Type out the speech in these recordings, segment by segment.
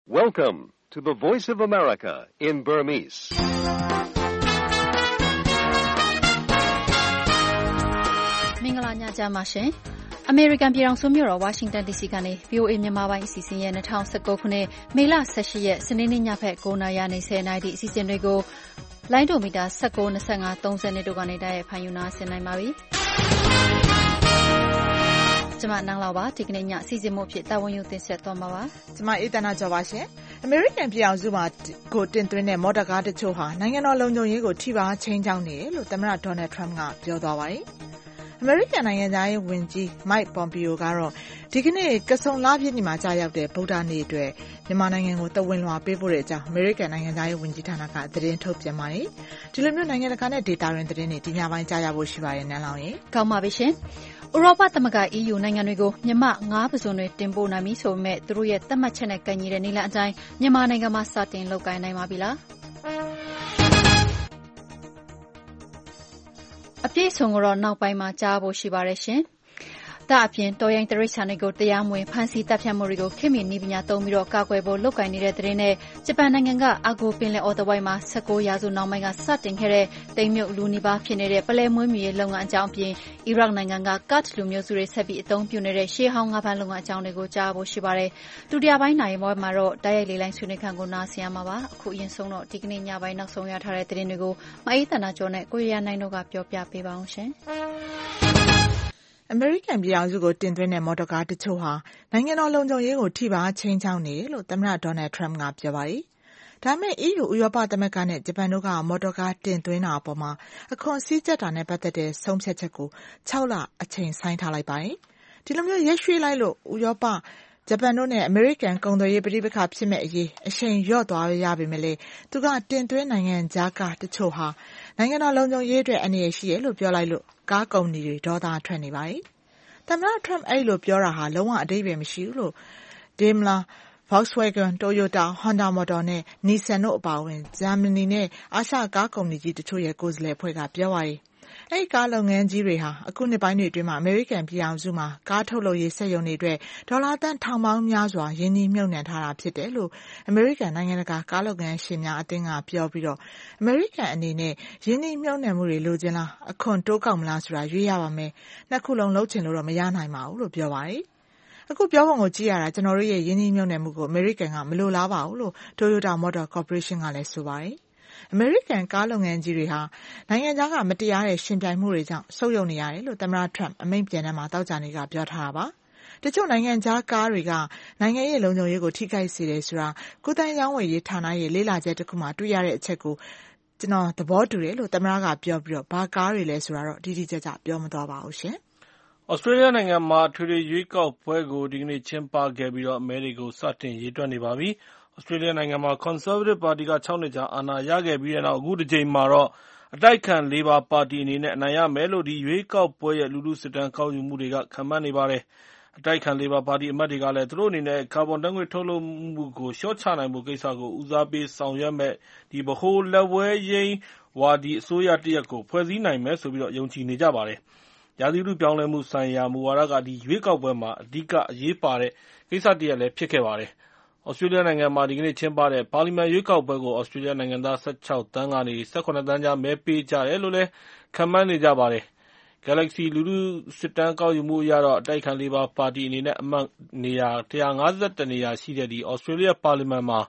Welcome to the Voice of America in Burmese. Mingala nya jama shin American ပြည်ထောင်စုမြို့တော် Washington DC ကနေ VOA မြန်မာပိုင်းအစီအစဉ်ရဲ့2019ခုနှစ်မေလ18ရက်စနေနေ့ညဖက်9:00နာရီနဲ့10:00နာရီအစီအစဉ်တွေကိုလိုင်းဒိုမီတာ19 25 30တို့ကနေတိုက်ရိုက်ဖန်ယူနာဆင်နိုင်ပါပြီ။ကျွန်မနန်းလောက်ပါဒီကနေ့ညအစီအစဉ်မှုဖြစ်တာဝန်ယူတင်ဆက်သွားမှာပါ။ကျွန်မအေးတနာကျော်ပါရှင်။ American ပြည်ထောင်စုမှာကိုတင်သွင်းတဲ့မော်တော်ကားတချို့ဟာနိုင်ငံတော်လုံခြုံရေးကိုထိပါချင်းချောင်းနေတယ်လို့သမ္မတ Donald Trump ကပြောသွားပါတယ်။ American နိုင်ငံသားရေးဝန်ကြီး Mike Pompeo ကတော့ဒီကနေ့ကဆုံလပြည့်နေ့မှာကြာရောက်တဲ့ဗုဒ္ဓနေ့အတွက်မြန်မာနိုင်ငံကိုတဝင်လွှာပေးဖို့တဲ့အကြောင်း American နိုင်ငံသားရေးဝန်ကြီးဌာနကသတင်းထုတ်ပြန်ပါတယ်။ဒီလိုမျိုးနိုင်ငံတကာနဲ့ဒေတာရင်သတင်းတွေဒီညပိုင်းကြာရဖို့ရှိပါတယ်နန်းလောင်ရေ။ကောင်းပါပြီရှင်။ဥရောပသမဂ္ဂ EU နိုင်ငံတွေကိုမြန်မာ9ပစုံတွေတင်ပို့နိုင်ပြီဆိုပေမဲ့သူတို့ရဲ့သတ်မှတ်ချက်နဲ့ကန့်ညီတဲ့နည်းလမ်းအတိုင်းမြန်မာနိုင်ငံမှာစတင်လုပ်ကိုင်နိုင်ပါပြီလား။အပြည့်အစုံကိုတော့နောက်ပိုင်းမှာကြားဖို့ရှိပါတယ်ရှင်။ဒါအပြင်တော်ရိုင်းတရိတ်ဆန်တွေကိုတရားမဝင်ဖမ်းဆီးတပ်ဖြတ်မှုတွေကိုခေတ်မီနည်းပညာသုံးပြီးတော့ကာကွယ်ဖို့လုပ်ကိုင်နေတဲ့သတင်းနဲ့ဂျပန်နိုင်ငံကအာဂိုပင်လယ်အော်တဝိုက်မှာ19ရာစုနောက်ပိုင်းကစတင်ခဲ့တဲ့တိမ်မြုပ်လူနီးပါးဖြစ်နေတဲ့ပလဲမွေးမြူရေးလုပ်ငန်းအကြောင်းအပြင်အီရတ်နိုင်ငံကကတ်လူမျိုးစုတွေဆက်ပြီးအသုံးပြုနေတဲ့ရှေးဟောင်းငါးဖမ်းလုပ်ငန်းအကြောင်းတွေကိုကြားဖို့ရှိပါတယ်။ဒုတိယပိုင်းနိုင်ပွဲမှာတော့တိုက်ရိုက်လေးလိုင်းဆွေးနွေးခန်းကိုနားဆင်ရမှာပါ။အခုအရင်ဆုံးတော့ဒီကနေ့ညပိုင်းနောက်ဆုံးရထားတဲ့သတင်းတွေကိုမအေးသန္တာကျော်နဲ့ကိုရရနိုင်တို့ကပြောပြပေးပါအောင်ရှင်။ American ပြည်ထောင်စုကိုတင်သွင်းတဲ့မော်တော်ကားတချို့ဟာနိုင်ငံတော်လုံခြုံရေးကိုထိပါချင်းချောင်းနေတယ်လို့သမ္မတ Donald Trump ကပြောပါတယ်။ဒါပေမဲ့ EU ဥရောပသမဂ္ဂနဲ့ဂျပန်တို့ကမော်တော်ကားတင်သွင်းတာအပေါ်မှာအခွန်စည်းကြပ်တာနဲ့ပတ်သက်တဲ့ဆုံးဖြတ်ချက်ကို6လအချိန်ဆိုင်းထားလိုက်ပါတယ်။ဒီလိုမျိုးရက်ရွှေ့လိုက်လို့ဥရောပဂျပန်တို့နဲ့ American ကုန်သွယ်ရေးပဋိပက္ခဖြစ်မဲ့အရေးအချိန်လျော့သွားရပေမဲ့သူကတင်သွင်းနိုင်ငံခြားကားတချို့ဟာနိုင်ငံတော်လုံခြုံရေးအတွက်အန္တရာယ်ရှိတယ်လို့ပြောလိုက်လို့ကားကုမ္ပဏီတွေဒေါသထွက်နေပါတယ်။သမ္မတ Trump အဲ့လိုပြောတာဟာလုံးဝအဓိပ္ပာယ်မရှိဘူးလို့ Daimler, Volkswagen, Toyota, Honda Motor နဲ့ Nissan တို့အပါအဝင်ဂျာမနီနဲ့အာရှကားကုမ္ပဏီကြီးတချို့ရဲ့ကိုယ်စားလှယ်အဖွဲ့ကပြောပါတယ်။အဲ့ဒီကားလုပ်ငန်းကြီးတွေဟာအခုနှစ်ပိုင်းတွေအတွင်းမှာ American ပြည်ထောင်စုမှာကားထုတ်လုပ်ရေးစက်ရုံတွေအတွက်ဒေါ်လာသန်းထောင်ပေါင်းများစွာရင်းနှီးမြှုပ်နှံထားတာဖြစ်တယ်လို့ American နိုင်ငံတကာကားလုပ်ငန်းရှင်များအသင်းကပြောပြီးတော့ American အနေနဲ့ရင်းနှီးမြှုပ်နှံမှုတွေလိုချင်လားအခွန်တိုးကောက်မလားဆိုတာရွေးရပါမယ်။နှစ်ခုလုံးလုပ်ချင်လို့တော့မရနိုင်ပါဘူးလို့ပြောပါတယ်။အခုပြောပုံကိုကြည့်ရတာကျွန်တော်တို့ရဲ့ရင်းနှီးမြှုပ်နှံမှုကို American ကမလိုလားပါဘူးလို့ Toyota Motor Corporation ကလည်းဆိုပါတယ်။ American ကားလုပ်ငန်းကြီးတွေဟာနိုင်ငံခြားကမတရားတဲ့ရှင်ပြိုင်မှုတွေကြောင့်ဆုတ်ယုတ်နေရတယ်လို့သမ္မတ Trump အမိန့်ပြန်ထဲမှာတောက်ကြနေကပြောထားတာပါ။တချို့နိုင်ငံခြားကားတွေကနိုင်ငံရေးလုံခြုံရေးကိုထိခိုက်စေတယ်ဆိုတာကုသရေးရောင်းဝယ်ရေးဌာနရဲ့လေ့လာချက်တစ်ခုမှတွေ့ရတဲ့အချက်ကိုကျွန်တော်သဘောတူတယ်လို့သမ္မတကပြောပြီးတော့ဘာကားတွေလဲဆိုတာတော့တိတိကျကျပြောမသွားပါဘူးရှင်။ဩစတြေးလျနိုင်ငံမှာထွေထွေရွေးကောက်ပွဲကိုဒီကနေ့ကျင်းပခဲ့ပြီးတော့မဲတွေကိုစတင်ရေတွက်နေပါပြီ။ဩစတြေးလျနိုင်ငံမှာ Conservative ပါတီက6နှစ်ကြာအာဏာရခဲ့ပြီးတဲ့နောက်အခုတစ်ကြိမ်မှာတော့အတိုက်အခံ Labor ပါတီအနေနဲ့အနိုင်ရမယ်လို့ဒီရွေးကောက်ပွဲရဲ့လူထုစစ်တမ်းကောက်ယူမှုတွေကခန့်မှန်းနေပါတယ်။အတိုက်အခံ Labor ပါတီအမတ်တွေကလည်းသူတို့အနေနဲ့ကာဗွန်ဓာတ်ငွေ့ထုတ်လွှတ်မှုကိုလျှော့ချနိုင်ဖို့ကိစ္စကိုဦးစားပေးဆောင်ရွက်မယ့်ဗဟိုလက်ဝဲယိမ်းဝါဒီအစိုးရတစ်ရပ်ကိုဖွဲ့စည်းနိုင်မယ်ဆိုပြီးတော့ယုံကြည်နေကြပါတယ်။ရာသီဥတုပြောင်းလဲမှုဆိုင်ရာမူဝါဒကဒီရွေးကောက်ပွဲမှာအဓိကအရေးပါတဲ့ကိစ္စတစ်ရပ်လည်းဖြစ်ခဲ့ပါတယ်။ဩစတြေးလျနိုင်ငံမှာဒီကနေ့ကျင်းပတဲ့ပါလီမန်ရွေးကောက်ပွဲကိုဩစတြေးလျနိုင်ငံသား16သန်းကနေ18သန်းကြားမဲပေးကြတယ်လို့လည်းခန့်မှန်းနေကြပါတယ်။ Galaxy လူထုစစ်တမ်းကောက်ယူမှုအရတော့အတိုက်အခံ Labor ပါတီအနေနဲ့အမတ်နေရာ151နေရာရှိတဲ့ဒီဩစတြေးလျပါလီမန်မှာ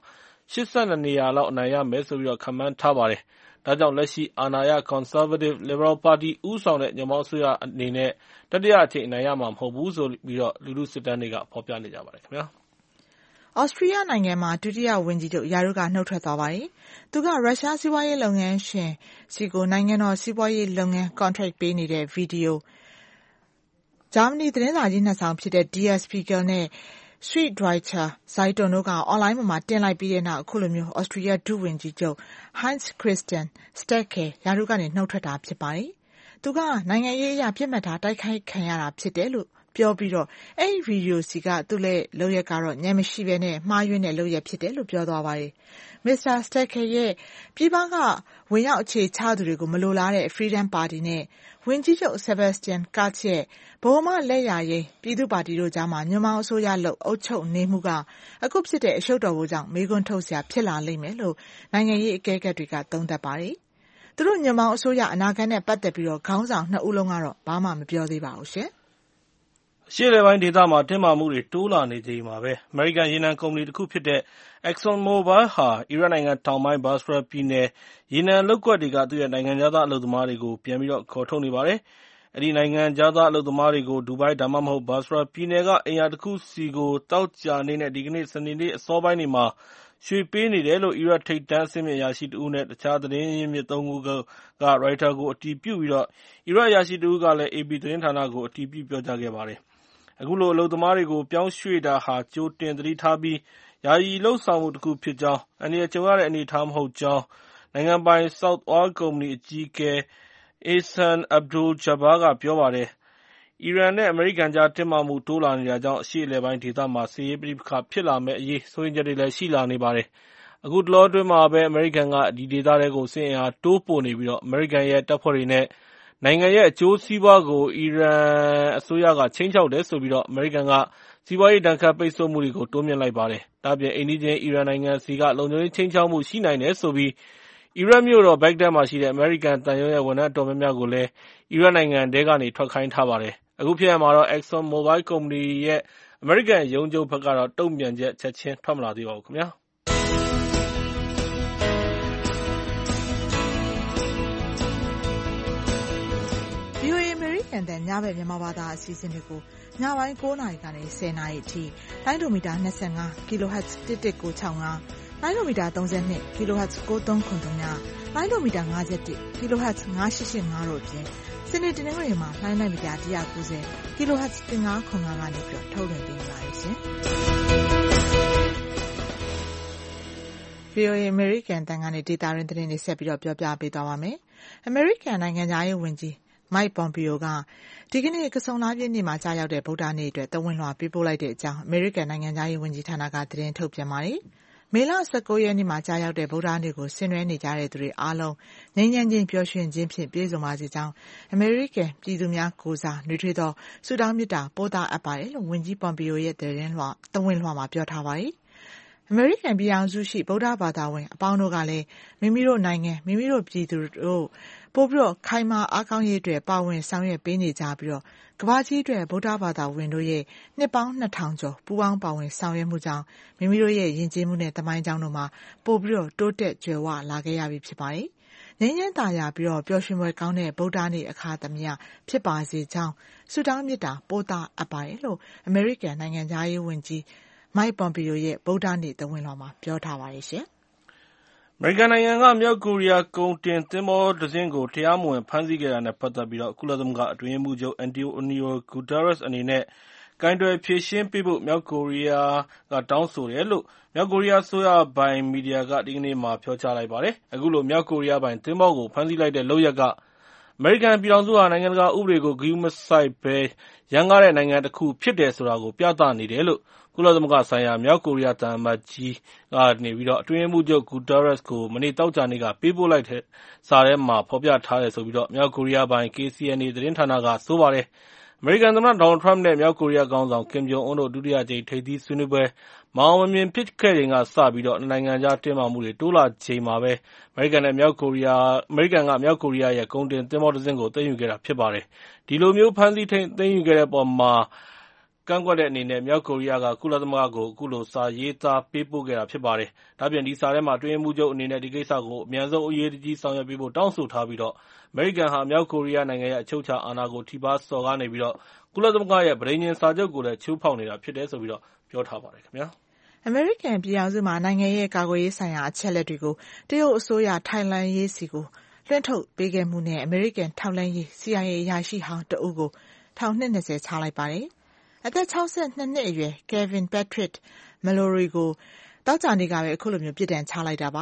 82နေရာလောက်အနိုင်ရမယ်ဆိုပြီးတော့ခန့်မှန်းထားပါတယ်။ဒါကြောင့်လက်ရှိအာဏာရ Conservative Liberal ပါတီဦးဆောင်တဲ့ညွန့်ပေါင်းအစိုးရအနေနဲ့တတိယအကြိမ်အနိုင်ရမှာမဟုတ်ဘူးဆိုပြီးတော့လူထုစစ်တမ်းတွေကဖော်ပြနေကြပါတယ်ခင်ဗျာ။ဩစတြီးယားနိုင်ငံမှာဒုတိယဝန်ကြီးချုပ်ယာရုကနှုတ်ထွက်သွားပါတယ်။သူကရုရှားစီးပွားရေးလုပ်ငန်းရှင်စီကိုနိုင်ငံတော်စီးပွားရေးလုပ်ငန်း contract ပေးနေတဲ့ဗီဒီယိုဂျာမနီသတင်းစာကြီးနှစ်ဆောင်ဖြစ်တဲ့ Der Spiegel နဲ့ Süddeutsche Zeitung တို့ကအွန်လိုင်းပေါ်မှာတင်လိုက်ပြီးတဲ့နောက်အခုလိုမျိုးဩစတြီးယားဒုဝန်ကြီးချုပ် Heinz Christian Strache ယာရုကနေနှုတ်ထွက်တာဖြစ်ပါတယ်။သူကနိုင်ငံရေးအရပြစ်မှတ်ထားတိုက်ခိုက်ခံရတာဖြစ်တယ်လို့ပြောပြီးတော့အဲ့ဒီဗီဒီယိုစီကသူ့ရဲ့လုပ်ရက်ကတော့ညံမရှိဘဲနဲ့မှားယွင်းတဲ့လုပ်ရက်ဖြစ်တယ်လို့ပြောသွားပါတယ်။ Mr. Stecker ရဲ့ပြည်ပကဝင်ရောက်အခြေချသူတွေကိုမလိုလားတဲ့ Freedom Party နဲ့ဝန်ကြီးချုပ် Sebastian Kurz ရဲ့ဗဟိုမှလက်ယာယိမ်းပြည်သူ့ပါတီတို့ကြားမှာညွန့်ပေါင်းအစိုးရလုပ်အုပ်ချုပ်နေမှုကအခုဖြစ်တဲ့အရှုပ်တော်ပုံကြောင့်မေးခွန်းထုတ်စရာဖြစ်လာလိမ့်မယ်လို့နိုင်ငံရေးအကဲခတ်တွေကသုံးသပ်ပါတယ်။သူတို့ညွန့်ပေါင်းအစိုးရအနာဂတ်နဲ့ပတ်သက်ပြီးတော့ခေါင်းဆောင်နှစ်ဦးလုံးကတော့ဘာမှမပြောသေးပါဘူးရှင်။အရှေ့အလယ်ပိုင်းဒေသမှာတင်းမာမှုတွေတိုးလာနေချိန်မှာပဲအမေရိကန်ရေနံကုမ္ပဏီတစ်ခုဖြစ်တဲ့ Exxon Mobil ဟာအီရတ်နိုင်ငံတောင်ပိုင်း Basra ပြည်နယ်ရေနံလုပ်ကွက်တွေကသူ့ရဲ့နိုင်ငံခြားသားအလုပ်သမားတွေကိုပြန်ပြီးတော့ခေါ်ထုတ်နေပါတယ်။အဲဒီနိုင်ငံခြားသားအလုပ်သမားတွေကိုဒူဘိုင်းဒါမှမဟုတ် Basra ပြည်နယ်ကအိမ်ယာတစ်ခုစီကိုသောကြာနေ့နဲ့ဒီကနေ့စနေနေ့အစောပိုင်းတွေမှာရွှေ့ပေးနေတယ်လို့အီရတ်ထိပ်တန်းအဆင့်မြင့်အရာရှိတဦးနဲ့တခြားသတင်းရင်းမြစ်သုံးခုက ရိုက်တာကိုအတည်ပြုပြီးတော့အီရတ်အရာရှိတဦးကလည်း AP သတင်းဌာနကိုအတည်ပြုပြောကြားခဲ့ပါတယ်။အခုလိုအလုပ်သမားတွေကိုပြောင်းရွှေ့တာဟာကြိုတင်သတိထားပြီးယာယီလုပ်ဆောင်မှုတစ်ခုဖြစ်ကြောင်းအန္တရာယ်ကြုံရတဲ့အနေအထားမဟုတ်ကြောင်းနိုင်ငံပိုင် South Oil ကုမ္ပဏီအကြီးအကဲ Ehsan Abdul Jabbar ကပြောပါတယ်။အီရန်နဲ့အမေရိကန်ကြားတင်းမာမှုတိုးလာနေတာကြောင့်အရှေ့အလယ်ပိုင်းဒေသမှာစစ်ရေးပဋိပက္ခဖြစ်လာမယ့်အရေးစိုးရိမ်ချက်တွေလည်းရှိလာနေပါတယ်။အခုတလောအတွင်းမှာပဲအမေရိကန်ကဒီဒေသတွေကိုစစ်အင်အားတိုးပို့နေပြီးတော့အမေရိကန်ရဲ့တပ်ဖွဲ့တွေနဲ့နိုင်ငံရဲ့အကျိုးစီးပွားကိုအီရန်အစိုးရကခြိမ်းခြောက်တယ်ဆိုပြီးတော့အမေရိကန်ကစီးပွားရေးဒဏ်ခတ်ပိတ်ဆို့မှုတွေကိုတိုးမြှင့်လိုက်ပါတယ်။ဒါ့အပြင်အိမ်နီးချင်းအီရန်နိုင်ငံစီကလုံခြုံရေးခြိမ်းခြောက်မှုရှိနိုင်တယ်ဆိုပြီးအီရတ်မြို့တော်ဘက်ဂဒက်မှာရှိတဲ့အမေရိကန်သံရုံးရဲ့ဝန်ထမ်းအတော်များများကိုလည်းအီရတ်နိုင်ငံထဲကနေထွက်ခိုင်းထားပါတယ်။အခုဖြစ်ရမှာတော့ Exxon Mobil ကုမ္ပဏီရဲ့အမေရိကန်ရုံးချုပ်ဘက်ကတော့တုံ့ပြန်ချက်ချက်ချင်းထွက်မလာသေးပါဘူးခင်ဗျာ။ VOA အမေရိကန်တန်ညဘက်မြန်မာဘာသာအစီအစဉ်တွေကိုညပိုင်း9:00 နာရီကနေ10:00 နာရီအထိလိုင်းဒိုမီတာ25 kHz 11965လိုင်းဒိုမီတာ32 kHz 9393လိုင်းဒိုမီတာ51 kHz 9885တို့အပြင်စနေတနင်္ဂနွေမှာလိုင်းမီတာ190 kHz 1505ကနေပြီးထုတ်လွှင့်ပေးနေပါတယ်ရှင်။ VOA အမေရိကန်တန်ကနေဒေတာရင်းသတင်းတွေဆက်ပြီးတော့ပြောပြပေးသွားပါမယ်။အမေရိကန်နိုင်ငံသားရေးဝန်ကြီးMike Pompeo ကဒီကနေ့ကဆုံလပြည့်နေ့မှာကြာရောက်တဲ့ဗုဒ္ဓနေ့အတွက်သဝဏ်လွှာပေးပို့လိုက်တဲ့အကြောင်းအမေရိကန်နိုင်ငံသားရေးဝန်ကြီးဌာနကသတင်းထုတ်ပြန်ပါတယ်။မေလ19ရက်နေ့မှာကြာရောက်တဲ့ဗုဒ္ဓနေ့ကိုဆင်နွှဲနေကြတဲ့သူတွေအားလုံးငြိမ်းချမ်းခြင်းပျော်ရွှင်ခြင်းဖြင့်ပြည့်စုံပါစေကြောင်းအမေရိကန်ပြည်သူများကိုစားနှွေးထွေးသောဆုတောင်းမေတ္တာပို့သအပ်ပါတယ်လို့ဝန်ကြီး Pompeo ရဲ့သဝဏ်လွှာမှာပြောထားပါတယ်။အမေရိကန်ပြည်ထောင်စုရှိဗုဒ္ဓဘာသာဝင်အပေါင်းတို့ကလည်းမိမိတို့နိုင်ငံမိမိတို့ပြည်သူတို့ပို့ပြီးတော့ခိုင်မာအားကောင်းရေးအတွက်ပါဝင်ဆောင်ရွက်ပေးနေကြပြီးတော့ကမ္ဘာကြီးအတွက်ဗုဒ္ဓဘာသာဝင်တို့ရဲ့နှစ်ပေါင်း2000ကျော်ပူးပေါင်းပါဝင်ဆောင်ရွက်မှုကြောင့်မိမိတို့ရဲ့ယဉ်ကျေးမှုနဲ့သမိုင်းကြောင်းတို့မှာပို့ပြီးတော့တိုးတက်ကြွယ်ဝလာခဲ့ရပြီဖြစ်ပါတယ်။ငြိမ်းချမ်းသာယာပြီးတော့ပျော်ရွှင်ဖွယ်ကောင်းတဲ့ဗုဒ္ဓနေ့အခါသမယဖြစ်ပါစေကြောင်းဆုတောင်းမေတ္တာပို့သအပ်ပါတယ်လို့အမေရိကန်နိုင်ငံသားရေးဝန်ကြီးMike Pompeo ရဲ့ဗုဒ္ဓနေ့သဝဏ်လွှာမှာပြောထားပါတယ်ရှင်။အမေရိကန်နိုင်ငံကမြောက်ကိုရီးယားကုန်တင်သင်္ဘောတစ်စင်းကိုတရားမဝင်ဖမ်းဆီးခဲ့တာနဲ့ပတ်သက်ပြီးကုလသမဂ္ဂအတွင်းရေးမှူးချုပ် Antonio Guterres အနေနဲ့ကိုင်တွယ်ဖြေရှင်းပေးဖို့မြောက်ကိုရီးယားကတောင်းဆိုတယ်လို့မြောက်ကိုရီးယားအစိုးရပိုင်မီဒီယာကဒီကနေ့မှာပြောကြားလိုက်ပါတယ်။အခုလိုမြောက်ကိုရီးယားပိုင်သင်္ဘောကိုဖမ်းဆီးလိုက်တဲ့လုပ်ရပ်ကအမေရိကန်ပြည်ထောင်စုဟာနိုင်ငံတကာဥပဒေကိုဂရုမစိုက်ဘဲရန်ကားတဲ့နိုင်ငံတစ်ခုဖြစ်တယ်ဆိုတာကိုပြသနေတယ်လို့ကုလသမဂ္ဂဆိုင်ရာမြောက်ကိုရီးယားသံအမတ်ကြီးကနေပြီးတော့အတွင်းရေးမှူးချုပ် Guterres ကိုမနေ့သောကြာနေ့ကပေးပို့လိုက်တဲ့စာထဲမှာဖော်ပြထားတယ်ဆိုပြီးတော့မြောက်ကိုရီးယားပိုင် KCNA သတင်းဌာနကဆိုပါတယ်။အမေရိကန်သမ္မတဒေါ်နယ်ထရမ့်နဲ့မြောက်ကိုရီးယားခေါင်းဆောင်ကင်ဂျုံအွန်းတို့ဒုတိယကြိမ်ထိပ်သီးဆွေးနွေးပွဲမအောင်မမြင်ဖြစ်ခဲ့ချိန်ကစပြီးတော့နိုင်ငံခြားတင်းမာမှုတွေတိုးလာချိန်မှာပဲအမေရိကန်ကမြောက်ကိုရီးယားရဲ့ကုန်တင်သင်္ဘောတစ်စင်းကိုသိမ်းယူခဲ့တာဖြစ်ပါတယ်။ဒီလိုမျိုးဖမ်းဆီးသိမ်းယူခဲ့တဲ့အပေါ်မှာကန့်ကွက်တဲ့အနေနဲ့မြောက်ကိုရီးယားကကုလသမဂ္ဂကိုအခုလိုစာရေးသားပေးပို့ခဲ့တာဖြစ်ပါတယ်။ဒါ့အပြင်ဒီစာထဲမှာအတွင်းရေးမှူးချုပ်အနေနဲ့ဒီကိစ္စကိုအမြန်ဆုံးအရေးတကြီးဆောင်ရွက်ပေးဖို့တောင်းဆိုထားပြီးတော့အမေရိကန်ဟာမြောက်ကိုရီးယားနိုင်ငံရဲ့အချုပ်အခြာအာဏာကိုထိပါးစော်ကားနေပြီးတော့ကုလသမဂ္ဂရဲ့ပဋိညာဉ်စာချုပ်ကိုလည်းချိုးဖောက်နေတာဖြစ်တယ်ဆိုပြီးတော့ပြောထားပါတယ်ခင်ဗျာ။အမေရိကန်ပြည်ထောင်စုမှာနိုင်ငံရဲ့ကာကွယ်ရေးဆိုင်ရာအချက်အလက်တွေကိုတရုတ်အစိုးရထိုင်လန်ရေးစီကိုလွှင့်ထုတ်ပေးခဲ့မှုနဲ့အမေရိကန်ထောက်လှမ်းရေး CIA အရာရှိဟောင်းတဦးကိုထောင်နှစ်20ချလိုက်ပါတယ်။အသက်62နှစ်အရွယ် Kevin Patrick Mallory ကိုတောက်ကြနေကပဲအခုလိုမျိုးပြစ်ဒဏ်ချလိုက်တာပါ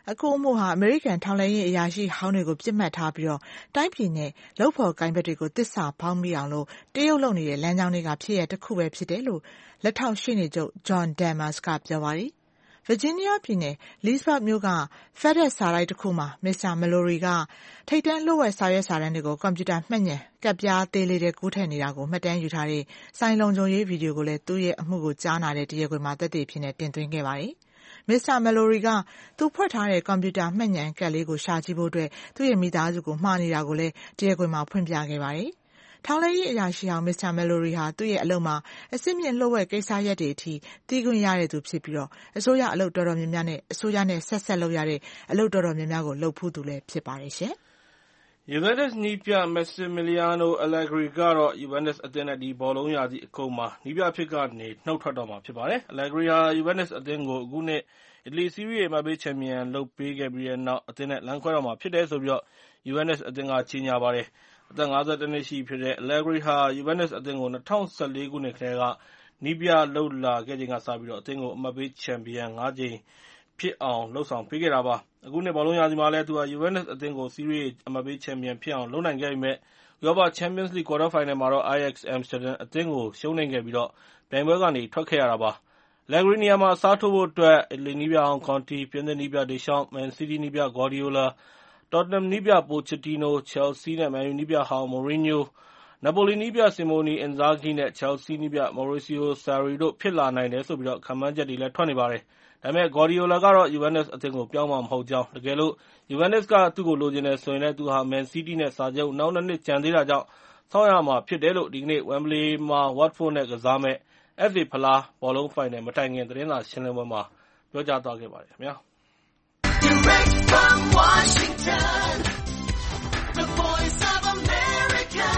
အခုအမှုဟာအမေရိကန်ထောက်လှမ်းရေးအရာရှိဟောင်းတွေကိုပြစ်မှတ်ထားပြီးတိုင်းပြည်နဲ့လုပ်ဖော်ကိုင်ဘက်တွေကိုသစ္စာဖောက်မိအောင်လို့တရုတ်လုပ်နေတဲ့လမ်းကြောင်းတွေကဖြစ်ရတစ်ခုပဲဖြစ်တယ်လို့လက်ထောက်ရှေ့နေချုပ် John Damas ကပြောပါတယ်။ ဗာဂျီးနီးယားပြည်နယ် Leesburg မြို့က FedEx စာတိုက်တစ်ခုမှာ Mr. Mallory ကထိပ်တန်းလျှို့ဝှက်စာရွက်စာတမ်းတွေကိုကွန်ပျူတာမှတ်ဉာဏ်ကပ်ပြားသေးလေးတွေကူးထည့်နေတာကိုမှတ်တမ်းယူထားတဲ့ဆိုင်လုံခြုံရေးဗီဒီယိုကိုလည်းသူ့ရဲ့အမှုကိုကြားနာတဲ့တရားခွင်မှာသက်သေဖြစ်နေတင်သွင်းခဲ့ပါတယ်။ Mr. Mallory ကသူဖွက်ထားတဲ့ကွန်ပျူတာမှတ်ဉာဏ်ကပ်လေးကိုရှာကြည့်ဖို့အတွက်သူ့ရဲ့မိသားစုကိုမှားနေတာကိုလည်းတရားခွင်မှာဖွင့်ပြခဲ့ပါတယ်။ထောက်လှမ်းရေးအရာရှိဟောင်း Mr. Mallory ဟာသူ့ရဲ့အလုပ်မှာအဆင့်မြင့်လျှို့ဝှက်ကိစ္စရပ်တွေအထိသိခွင့်ရတဲ့သူဖြစ်ပြီးအစိုးရအလုပ်တော်တော်များများနဲ့အစိုးရနဲ့ဆက်လုပ်ရတဲ့အလုပ်တော်တော်များများကိုလုပ်ဖူးသူလည်းဖြစ်ပါတယ်ရှင်။ Juventus နည်းပြ Massimiliano Allegri ကတော့ Juventus အသင်းနဲ့ဒီဘောလုံးရာသီအကုန်မှာနည်းပြအဖြစ်ကနေနှုတ်ထွက်တော့မှာဖြစ်ပါတယ်။ Allegri ဟာ Juventus အသင်းကိုအခုနှစ်အီတလီစီးရီးအမှတ်ပေးချန်ပီယံလုပ်ပေးခဲ့ပြီးတဲ့နောက်အသင်းနဲ့လမ်းခွဲတော့မှာဖြစ်တယ်ဆိုပြီး Juventus အသင်းကကြေညာပါတယ်။ အသက် 51 နှစ်ရှိပြီဖြစ်တဲ့ Allegri ဟာ Juventus အသင်းကို2014 ခုနှစ်ကတည်းကနည်းပြလုပ်လာခဲ့ချိန်ကစပြီးအသင်းကိုအမှတ်ပေးချန်ပီယံ 5 ကြိမ်ဖြစ်အောင်လုပ်ဆောင်ပေးခဲ့တာပါ။ အခုနှစ်ဘောလုံးရာသီမှာလည်းသူဟာ Juventus အသင်းကိုစီးရီးအမှတ်ပေးချန်ပီယံဖြစ်အောင်လုပ်နိုင်ခဲ့ပေမဲ့ ဥရောပချန်ပီယံလိဂ်ကွာတားဖိုင်နယ်မှာတော့ Ajax Amsterdam အသင်းကိုရှုံးနိမ့်ခဲ့ပြီးပြိုင်ပွဲကနေထွက်ခဲ့ရတာပါ။ Allegri နေရာမှာအစားထိုးဖို့အတွက် အီတလီနည်းပြဟောင်း Conte, ပြင်သစ်နည်းပြ Deschamps, Man City နည်းပြ Guardiola, Tottenham နည်းပြ Pochettino, Chelsea နဲ့ Man U နည်းပြဟောင်း Mourinho, Napoli နည်းပြ Simone Inzaghi နဲ့ Chelsea နည်းပြ Maurizio Sarri တို့ဖြစ်လာနိုင်တယ်ဆိုပြီးခန့်မှန်းချက်တွေလည်းထွက်နေပါတယ်။ ဒါပေမဲ့ Guardiola ကတော့ Juventus အသင်းကိုပြောင်းမှာမဟုတ်ကြောင်း၊ တကယ်လို့ Juventus ကသူ့ကိုလိုချင်တယ်ဆိုရင်လည်းသူဟာ Man City နဲ့စာချုပ်နောက် 2 နှစ်ကျန်သေးတာကြောင့်စောင့်ရမှာဖြစ်တယ်လို့ ဒီကနေ့ Wembley မှာ Watford နဲ့ကစားမယ့် FA ဖလားဘောလုံးဖိုင်နယ်မတိုင်ခင်သတင်းစာရှင်းလင်းပွဲမှာပြောကြားသွားခဲ့ပါတယ်ခင်ဗျာ။ Direct from Washington, the voice of America,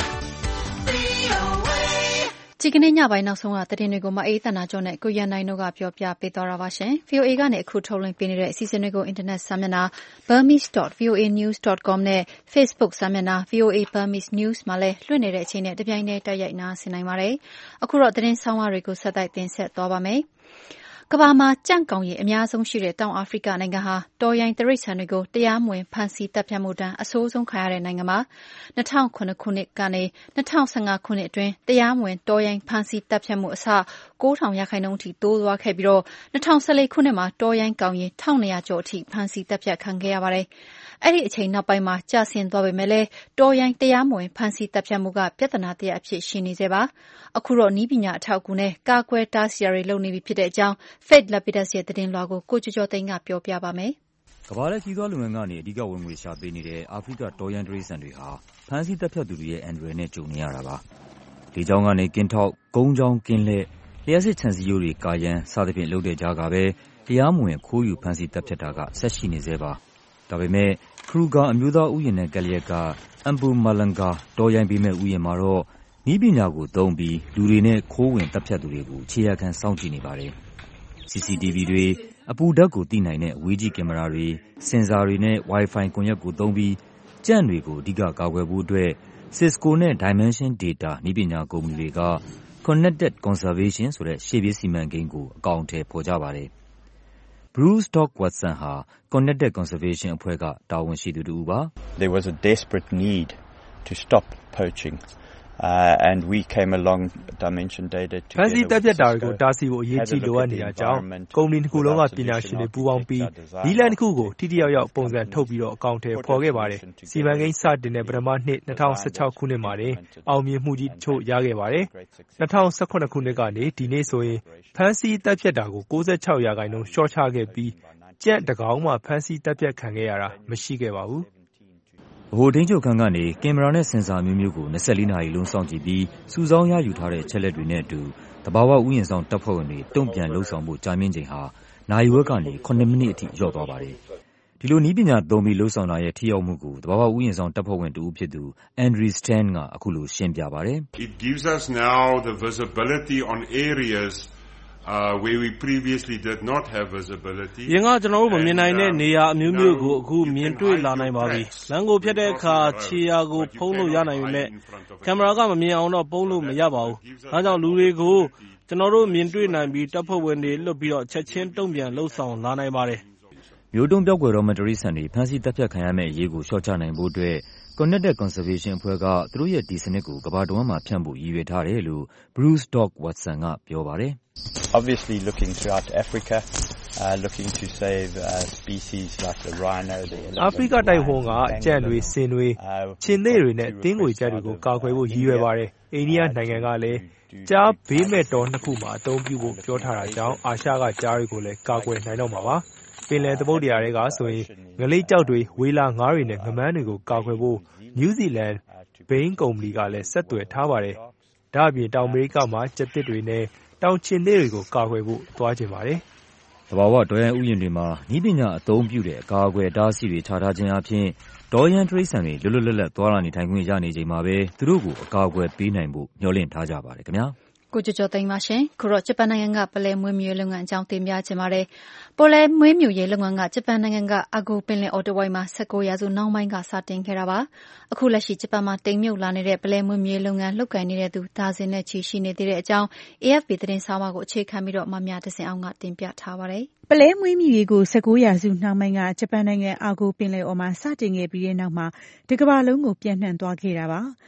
VOA ဒီကနေ့ညပိုင်းနောက်ဆုံးကသတင်းတွေကိုမအေးသနာကျော်နဲ့ကိုရန်နိုင်တို့ကပြောပြပေးသွားတာပါရှင်။ VOA ကနေအခုထုတ်လွှင့်ပေးနေတဲ့အစီအစဉ်တွေကိုအင်တာနက်စာမျက်နှာ burmese.voanews.com နဲ့ Facebook စာမျက်နှာ VOA Burmese News မှာလည်းလွှင့်နေတဲ့အချိန်နဲ့တပြိုင်တည်းတိုက်ရိုက်နားဆင်နိုင်ပါတယ်။အခုတော့သတင်းဆောင်မတွေကိုဆက်တိုက်တင်ဆက်သွားပါမယ်။ကမ္ဘာမှာကြန့်ကောင်ရေအများဆုံးရှိတဲ့တောင်အာဖရိကနိုင်ငံဟာတောရိုင်းတိရစ္ဆာန်တွေကိုတရားမဝင်ဖမ်းဆီးသတ်ဖြတ်မှုဒဏ်အဆိုးဆုံးခံရတဲ့နိုင်ငံပါ။2009ခုနှစ်ကနေ2015ခုနှစ်အတွင်းတရားမဝင်တောရိုင်းဖမ်းဆီးသတ်ဖြတ်မှုအဆ 9000% အထိတိုးသွားခဲ့ပြီး2014ခုနှစ်မှာတောရိုင်းကောင်ရေ1200ကျော်အထိဖမ်းဆီးသတ်ဖြတ်ခံခဲ့ရပါတယ်။အဲ့ဒီအချိန်နောက်ပိုင်းမှာကျဆင်းသွားပေမဲ့လည်းတောရိုင်းတရားမဝင်ဖမ်းဆီးသတ်ဖြတ်မှုကပြဿနာတစ်ရပ်အဖြစ်ရှိနေသေးပါ။အခုတော့နည်းပညာအထောက်အကူနဲ့ကာကွယ်တားဆီးရာတွေလုပ်နေပြီဖြစ်တဲ့အကြောင်း Faith Lapidus ရဲ့သတင်းလွှာကိုကျော်ကျော်သိန်းကပြောပြပါမယ်။ကမ္ဘာလှည့်ခရီးသွားလုပ်ငန်းကနေအဓိကဝင်ငွေရှာပေးနေတဲ့အာဖရိကတောရိုင်းတိရစ္ဆာန်တွေဟာဖမ်းဆီးသတ်ဖြတ်သူတွေရဲ့အန္တရာယ်နဲ့ကြုံနေရတာပါ။လေကြောင်းကနေကင်းထောက်၊ကုန်းကြောင်းကင်းလှည့်၊လျှပ်စစ်ခြံစည်းရိုးတွေကာရံစသဖြင့်လုပ်တဲ့ကြားကပဲတရားမဝင်ခိုးယူဖမ်းဆီးသတ်ဖြတ်တာကဆက်ရှိနေဆဲပါ။ဒါပေမဲ့ခရူဂါအမျိုးသားဥယျာဉ်နဲ့ကပ်လျက်က Mpumalanga တောရိုင်းဘေးမဲ့ဥယျာဉ်မှာတော့နည်းပညာကိုသုံးပြီးလူတွေနဲ့ခိုးဝင်သတ်ဖြတ်သူတွေကိုခြေရာခံစောင့်ကြည့်နေပါတယ်။ CCTV တွေ၊အပူဓာတ်ကိုသိနိုင်တဲ့အဝေးကြည့်ကင်မရာတွေ၊ဆင်ဆာတွေနဲ့ Wi-Fi ကွန်ယက်ကိုသုံးပြီးကြံ့တွေကိုအဓိကကာကွယ်ဖို့အတွက် Cisco နဲ့ Dimension Data နည်းပညာကုမ္ပဏီတွေက Connected Conservation ဆိုတဲ့ရှေ့ပြေးစီမံကိန်းကိုအကောင်အထည်ဖော်ကြပါတယ်။ Bruce Stockwatson ဟာ Connected Conservation အဖွဲ့ကတာဝန်ရှိသူတစ်ဦးပါ။ There was a desperate need to stop poaching. And we came along Dimension Data to ဖမ်းဆီးတပ်ဖြတ်တာတွေကိုတားဆီးဖို့အရေးကြီးလိုအပ်နေတာကြောင့်ကုမ္ပဏီတစ်ခုလုံးကပညာရှင်တွေပူးပေါင်းပြီးနည်းလမ်းတစ်ခုကိုထိထိရောက်ရောက်ပုံစံထုတ်ပြီးအကောင်အထည်ဖော်ခဲ့ပါတယ်။စီမံကိန်းစတင်တဲ့ပထမနှစ်2016ခုနှစ်မှာတင်အောင်မြင်မှုကြီးတချို့ရခဲ့ပါတယ်။2018ခုနှစ်ကနေဒီနေ့ဆိုရင်ဖမ်းဆီးတပ်ဖြတ်တာကို96%လျှော့ချခဲ့ပြီးကြက်တကောင်မှဖမ်းဆီးတပ်ဖြတ်ခံခဲ့ရတာမရှိခဲ့ပါဘူး။ဗဟိုထိန်းချုပ်ခန်းကနေကင်မရာနဲ့ဆင်ဆာမျိုးမျိုးကို24နာရီလုံးစောင့်ကြည့်ပြီးစုဆောင်းရယူထားတဲ့အချက်အလက်တွေနဲ့အတူသဘာဝဥယျာဉ်ဆောင်တပ်ဖွဲ့ဝင်တွေတုံ့ပြန်လုပ်ဆောင်ဖို့ကြာမြင့်ချိန်ဟာနာရီဝက်ကနေ9မိနစ်အထိလျော့သွားပါတယ်။ဒီလိုနည်းပညာသုံးပြီးလုပ်ဆောင်တာရဲ့ထိရောက်မှုကိုသဘာဝဥယျာဉ်ဆောင်တပ်ဖွဲ့ဝင်တစ်ဦးဖြစ်သူ Andrew Stan ကအခုလိုရှင်းပြပါတယ်။ It gives us now the visibility on areas where we previously did not have visibility. ရင်ကကျွန်တော်တို့မမြင်နိုင်တဲ့နေရာအမျိုးမျိုးကိုအခုမြင်တွေ့လာနိုင်ပါပြီ။လမ်းကိုဖြတ်တဲ့အခါခြေရာကိုဖုံးလို့ရနိုင်ပေမဲ့ကင်မရာကမမြင်အောင်တော့ပုံလို့မရပါဘူး။ဒါကြောင့်လူတွေကိုကျွန်တော်တို့မြင်တွေ့နိုင်ပြီးတပ်ဖွဲ့ဝင်တွေလွတ်ပြီးချက်ချင်းတုံ့ပြန်လှုပ်ဆောင်လာနိုင်ပါတယ်။မျိုးတုန်းပျောက်ကွယ်တော့မယ့်တိရစ္ဆာန်တွေဖမ်းဆီးသတ်ဖြတ်ခံရမယ့်အရေးကိုလျှော့ချနိုင်ဖို့အတွက် Connected Conservation အဖွဲ့ကသူတို့ရဲ့ဒီစနစ်ကိုကမ္ဘာတဝန်းမှာဖြန့်ဖို့ရည်ရွယ်ထားတယ်လို့ Bruce Dock Watson ကပြောပါတယ်။ Obviously looking throughout Africa, looking to save species like the rhino, the elephant. အာဖရိကတိုက်ဝန်းကကြံ့တွေ၊ဆင်တွေ၊ခြင်္သေ့တွေနဲ့တင်းငွေကြက်တွေကိုကာကွယ်ဖို့ရည်ရွယ်ပါတယ်။အိန္ဒိယနိုင်ငံကလည်းကျားဘေးမဲ့တော2ခုမှာအသုံးပြုဖို့ပြောထားတာကြောင့်အာရှကကျားတွေကိုလည်းကာကွယ်နိုင်တော့မှာပါ။ပင်လယ်သမုဒ္ဒရာထဲကဆိုရင်ငလိပ်ကျောက်တွေ၊ဝေးလာငါးတွေနဲ့ငမန်းတွေကိုကာကွယ်ဖို့နယူးဇီလန်ဘိန်းကုမ္ပဏီကလည်းဆက်သွယ်ထားပါတယ်။ဒါ့အပြင်တောင်အမေရိကမှာကြက်သစ်တွေနဲ့တောင်ခြင်္သေ့တွေကိုကာကွယ်ဖို့သွားချင်ပါတယ်။သဘာဝတောရိုင်းဥယျာဉ်တွေမှာနည်းပညာအသုံးပြုတဲ့အကာအကွယ်အတားအဆီးတွေချထားခြင်းအားဖြင့်တောရိုင်းတိရစ္ဆာန်တွေလွတ်လွတ်လပ်လပ်သွားလာနေထိုင်ခွင့်ရနေချိန်မှာပဲသူတို့ကိုအကာအကွယ်ပေးနိုင်ဖို့မျှော်လင့်ထားကြပါတယ်ခင်ဗျာ။ကိုကျော်ကျော်သိန်းပါရှင်။ခုတော့ဂျပန်နိုင်ငံကပုလဲမွေးမြူရေးလုပ်ငန်းအကြောင်းတင်ပြချင်ပါတယ်။ပုလဲမွေးမြူရေးလုပ်ငန်းကဂျပန်နိုင်ငံကအာဂိုပင်လယ်အော်တဝိုက်မှာ19ရာစုနောက်ပိုင်းကစတင်ခဲ့တာပါ။အခုလက်ရှိဂျပန်မှာတိမ်မြုပ်လာနေတဲ့ပုလဲမွေးမြူရေးလုပ်ငန်းလုပ်ကိုင်နေတဲ့သူဒါဇင်နဲ့ချီရှိနေသေးတဲ့အကြောင်း AFP သတင်းဆောင်းပါးကိုအခြေခံပြီးမမြတစင်အောင်ကတင်ပြထားပါတယ်။ပုလဲမွေးမြူရေးကို19ရာစုနောက်ပိုင်းကဂျပန်နိုင်ငံအာဂိုပင်လယ်အော်မှာစတင်ခဲ့ပြီးတဲ့နောက်မှာတကမ္ဘာလုံးကိုပြန့်နှံ့သွားခဲ့တာပါ။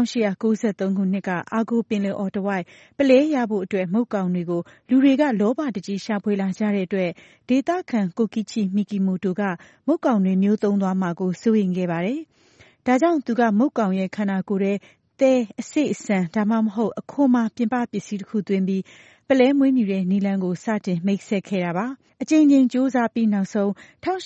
1893ခုနှစ်ကအာဂိုပင်လယ်အော်တဝိုက်ပုလဲရဖို့အတွက်မုတ်ကောင်တွေကိုလူတွေကလောဘတကြီးရှာဖွေလာကြတဲ့အတွက်ဒေသခံကိုကီချီမီကီမိုတိုကမုတ်ကောင်တွေမျိုးသုံးသွားမှာကိုစိုးရိမ်ခဲ့ပါတယ်။ဒါကြောင့်သူကမုတ်ကောင်ရဲ့ခန္ဓာကိုယ်ထဲသဲအဆိပ်အဆန်ဒါမှမဟုတ်အခွံမှာပြင်ပပစ္စည်းတစ်ခုသွင်းပြီးပုလဲမွေးမြူတဲ့နည်းလမ်းကိုစတင်မိတ်ဆက်ခဲ့တာပါ။အကြိမ်ကြိမ်စူးစမ်းပြီးနောက်ဆုံး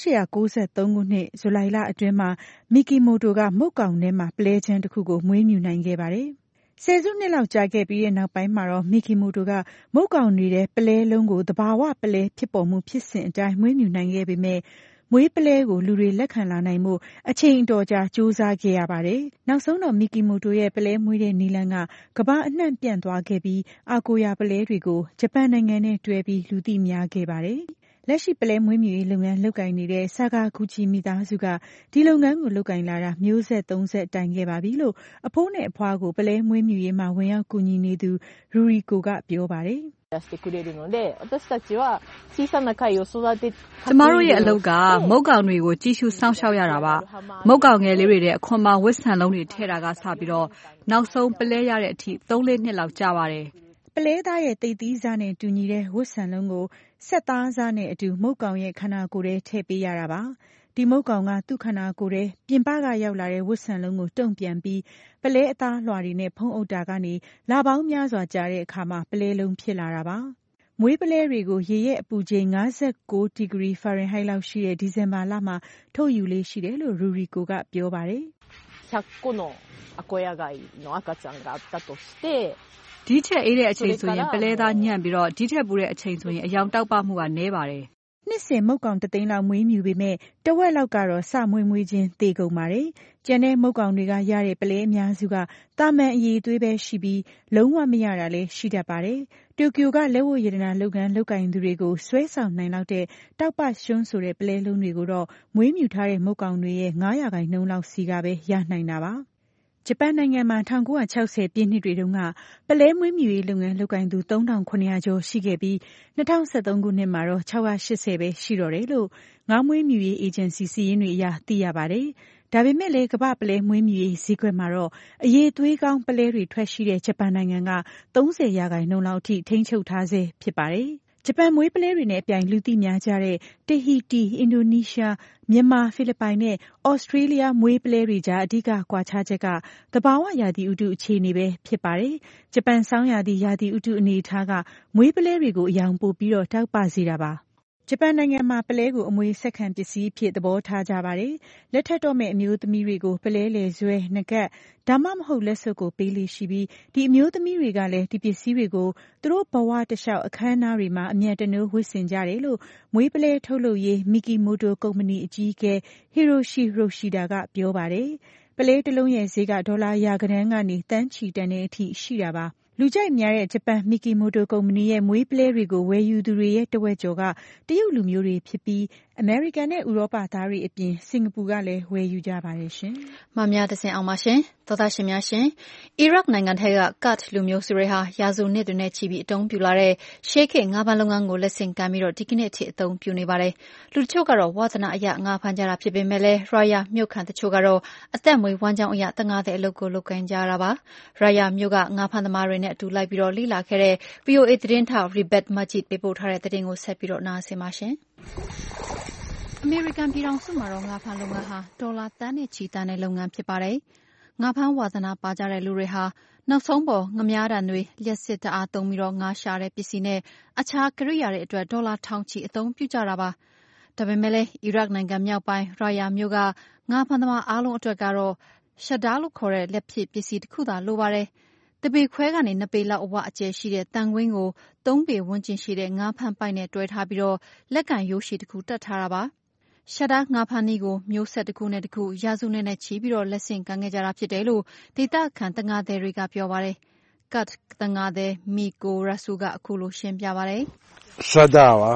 1893ခုနှစ်ဇူလိုင်လအတွင်းမှာမီကီမိုတိုကမုတ်ကောင်ထဲမှာပုလဲချမ်းတစ်ခုကိုမွေးမြူနိုင်ခဲ့ပါတယ်။ဆယ်စုနှစ်လောက်ကြာခဲ့ပြီးတဲ့နောက်ပိုင်းမှာတော့မီကီမိုတိုကမုတ်ကောင်တွေထဲပုလဲလုံးကိုသဘာဝပုလဲဖြစ်ပေါ်မှုဖြစ်စဉ်အတိုင်းမွေးမြူနိုင်ခဲ့ပေမဲ့မွေးပုလဲကိုလူတွေလက်ခံလာနိုင်မှုအချိန်အတော်ကြာစူးစမ်းခဲ့ရပါတယ်။နောက်ဆုံးတော့မီကီမိုတိုရဲ့ပုလဲမွေးတဲ့နည်းလမ်းကကမ္ဘာအနှံ့ပြန့်သွားခဲ့ပြီးအာကိုယာပုလဲတွေကိုဂျပန်နိုင်ငံနဲ့တွဲပြီးလူသိများခဲ့ပါတယ်။လက်ရှိပုလဲမွေးမြူရေးလုပ်ငန်းလုပ်ကိုင်နေတဲ့ဆာဂါဂူချီမိသားစုကဒီလုပ်ငန်းကိုလုပ်ကိုင်လာတာမျိုးဆက်3ဆက်တိုင်ခဲ့ပါပြီလို့အဖိုးနဲ့အဖွားကိုပုလဲမွေးမြူရေးမှာဝင်ရောက်ကူညီနေသူရူရီကိုကပြောပါတယ်။ကျမတို့ရဲ့အလုပ်ကမုတ်ကောင်တွေကိုကြည့်ရှုစောင့်ရှောက်ရတာပါ။မုတ်ကောင်ငယ်လေးတွေတဲ့အခွံမှာဝတ်ဆံလုံးတွေထည့်တာကစပြီးနောက်ဆုံးပုလဲရတဲ့အထိ3-4နှစ်လောက်ကြာပါတယ်။ပုလဲသားရဲ့သိပ်သီးစားနဲ့တူညီတဲ့ဝတ်ဆံလုံးကိုဆက်သားစားနဲ့အတူမုတ်ကောင်ရဲ့ခန္ဓာကိုယ်ထဲထည့်ပေးရတာပါ။ဒီမုတ်ကောင်ကသူ့ခန္ဓာကိုယ်ထဲပြင်ပကရောက်လာတဲ့ဝတ်ဆံလုံးကိုတုံ့ပြန်ပြီးပုလဲအသားလွှာတွေနဲ့ဖုံးအုပ်တာကနေလပေါင်းများစွာကြာတဲ့အခါမှာပုလဲလုံးဖြစ်လာတာပါ။မွေးပုလဲတွေကိုရေရဲ့အပူချိန်59ဒီဂရီဖာရင်ဟိုက်လောက်ရှိတဲ့ဒီဇင်ဘာလမှာထုတ်ယူလေးရှိတယ်လို့ရူရီကိုကပြောပါတယ်။ဒီထက်အေးတဲ့အချိန်ဆိုရင်ပုလဲသားညံ့ပြီးဒီထက်ပူတဲ့အချိန်ဆိုရင်အရောင်တောက်ပမှုကနည်းပါတယ်။နှစ်စဉ်မုတ်ကောင်3သိန်းလောက်မွေးမြူပေမဲ့တဝက်လောက်ကတော့စမွေးချင်းသေကုန်ပါတယ်။ကျန်တဲ့မုတ်ကောင်တွေကရတဲ့ပုလဲအများစုကတာမန်အရည်သွေးပဲရှိပြီးလုံးဝမရတာလည်းရှိတတ်ပါတယ်။တိုကျိုကလက်ဝတ်ရတနာလုပ်ငန်းလုပ်ကိုင်သူတွေကိုဆွဲဆောင်နိုင်လောက်တဲ့တောက်ပရွှန်းဆိုတဲ့ပုလဲလုံးတွေကိုတော့မွေးမြူထားတဲ့မုတ်ကောင်တွေရဲ့9%လောက်စီကပဲရနိုင်တာပါ။ဂျပန်နိုင်ငံမှာ1960ပြည့်နှစ်တွေတုန်းကပုလဲမွေးမြူရေးလုပ်ငန်းလုပ်ကိုင်သူ3700ကျော်ရှိခဲ့ပြီး2013ခုနှစ်မှာတော့680ပဲရှိတော့တယ်လို့ငါးမွေးမြူရေးအေဂျင်စီစီးရင်တွေအရသိရပါတယ်။ဒါပေမဲ့လည်းကမ္ဘာပုလဲမွေးမြူရေးဈေးကွက်မှာတော့အရေးသွေးကောင်းပုလဲတွေထွက်ရှိတဲ့ဂျပန်နိုင်ငံက30%လောက်အထိထိန်းချုပ်ထားဆဲဖြစ်ပါတယ်။ဂျပန်မွေးပုလဲတွေနဲ့အပြိုင်လူသိများကြတဲ့တဟီတီ၊အင်ဒိုနီးရှား၊မြန်မာ၊ဖိလစ်ပိုင်နဲ့ဩစတြေးလျမွေးပုလဲတွေကြားအဓိကကွာခြားချက်ကသဘာဝရာသီဥတုအခြေအနေပဲဖြစ်ပါတယ်။ဂျပန်ဆောင်းရာသီရာသီဥတုအနေအထားကမွေးပုလဲတွေကိုအယောင်ပိုပြီးတောက်ပစေတာပါ။ဂျပန်နိုင်ငံမှာပုလဲကိုအမွေဆက်ခံပစ္စည်းအဖြစ်သဘောထားကြပါတယ်။လက်ထပ်တော့မဲ့အမျိုးသမီးတွေကိုပုလဲလည်ဆွဲ၊နဂတ်ဒါမှမဟုတ်လက်စွပ်ကိုပေးလေးရှိပြီးဒီအမျိုးသမီးတွေကလည်းဒီပစ္စည်းတွေကိုသူတို့ဘဝတလျှောက်အခမ်းအနားတွေမှာအမြတ်တနိုးဝတ်ဆင်ကြတယ်လို့မွေးပုလဲထုတ်လုပ်ရေးမီကီမိုတိုကုမ္ပဏီအကြီးအကဲဟီရိုရှိရိုရှီဒါကပြောပါတယ်။ပုလဲတစ်လုံးရဲ့ဈေးကဒေါ်လာရာဂဏန်းကနေတန်းချီတန်တဲ့အထိရှိတာပါ။လူကြိုက်များတဲ့ဂျပန်မီကီမိုတိုကုမ္ပဏီရဲ့မွေးပုလဲတွေကိုဝယ်ယူသူတွေရဲ့တဝက်ကျော်ကတရုတ်လူမျိုးတွေဖြစ်ပြီးအမေရိကန်နဲ့ဥရောပသားတွေအပြင်စင်ကာပူကလည်းဝယ်ယူကြပါတယ်ရှင်။မမြတစင်အောင်ပါရှင်။သောသားရှင်များရှင်အီရတ်နိုင်ငံထဲကကတ်လူမျိုးစုတွေဟာရာစုနှစ်တွေနဲ့ချီပြီးအသုံးပြုလာတဲ့ရှေးခေတ်ငါးဖမ်းလုပ်ငန်းကိုလက်ဆင့်ကမ်းပြီးဒီကနေ့အထိအသုံးပြုနေပါတယ်။လူတချို့ကတော့ဝါသနာအရငါးဖမ်းကြတာဖြစ်ပေမဲ့လည်းရာယာမြို့ခံတချို့ကတော့အသက်မွေးဝမ်းကြောင်းအရတငါးတဲ့အလုပ်ကိုလုပ်ကိုင်ကြရတာပါ။ရာယာမြို့ကငါးဖမ်းသမားတွေနဲ့အတူလိုက်ပြီးလေ့လာခဲ့တဲ့ VOA သတင်းထောက် Ribat Majid ပေးပို့ထားတဲ့သတင်းကိုဆက်ပြီးနားဆင်ပါရှင်။အမေရိကန်ပြည်ထောင်စုမှာငါးဖမ်းလုပ်ငန်းဟာဒေါ်လာသန်းနဲ့ချီတန်တဲ့လုပ်ငန်းဖြစ်ပါတယ်။ငါးဖမ်းဝါသနာပါကြတဲ့လူတွေဟာနောက်ဆုံးပေါ်ငမြားတံတွေလျှပ်စစ်ဓာတ်အားသုံးပြီးငါးရှာတဲ့ပစ္စည်းနဲ့အခြားကိရိယာတွေအတွက်ဒေါ်လာထောင်ချီအသုံးပြုကြတာပါ။ဒါပေမဲ့လည်းအီရတ်နိုင်ငံမြောက်ပိုင်းရာယာမြို့ကငါးဖမ်းသမားအားလုံးအတွက်ကတော့ရှဒါလို့ခေါ်တဲ့လက်ဖြစ်ပစ္စည်းတစ်ခုသာလိုပါတယ်။တပေခွဲကနေ2ပေလောက်အဝအကျယ်ရှိတဲ့တန်ကွင်းကို3ပေဝန်းကျင်ရှိတဲ့ငါးဖမ်းပိုက်နဲ့တွဲထားပြီးလက်ကင်ရိုးရှည်တစ်ခုတက်ထားတာပါ။ရှဒါငါးဖမ်းနည်းကိုမျိုးဆက်တစ်ခုနဲ့တစ်ခုရာစုနှစ်နဲ့ချီပြီးလက်ဆင့်ကမ်းခဲ့ကြတာဖြစ်တယ်လို့ဒေသခံတငါးသည်တွေကပြောပါတယ်။ကတ်တငါးသည်မီကိုရဆူကအခုလိုရှင်းပြပါတယ်။ရှဒါပါ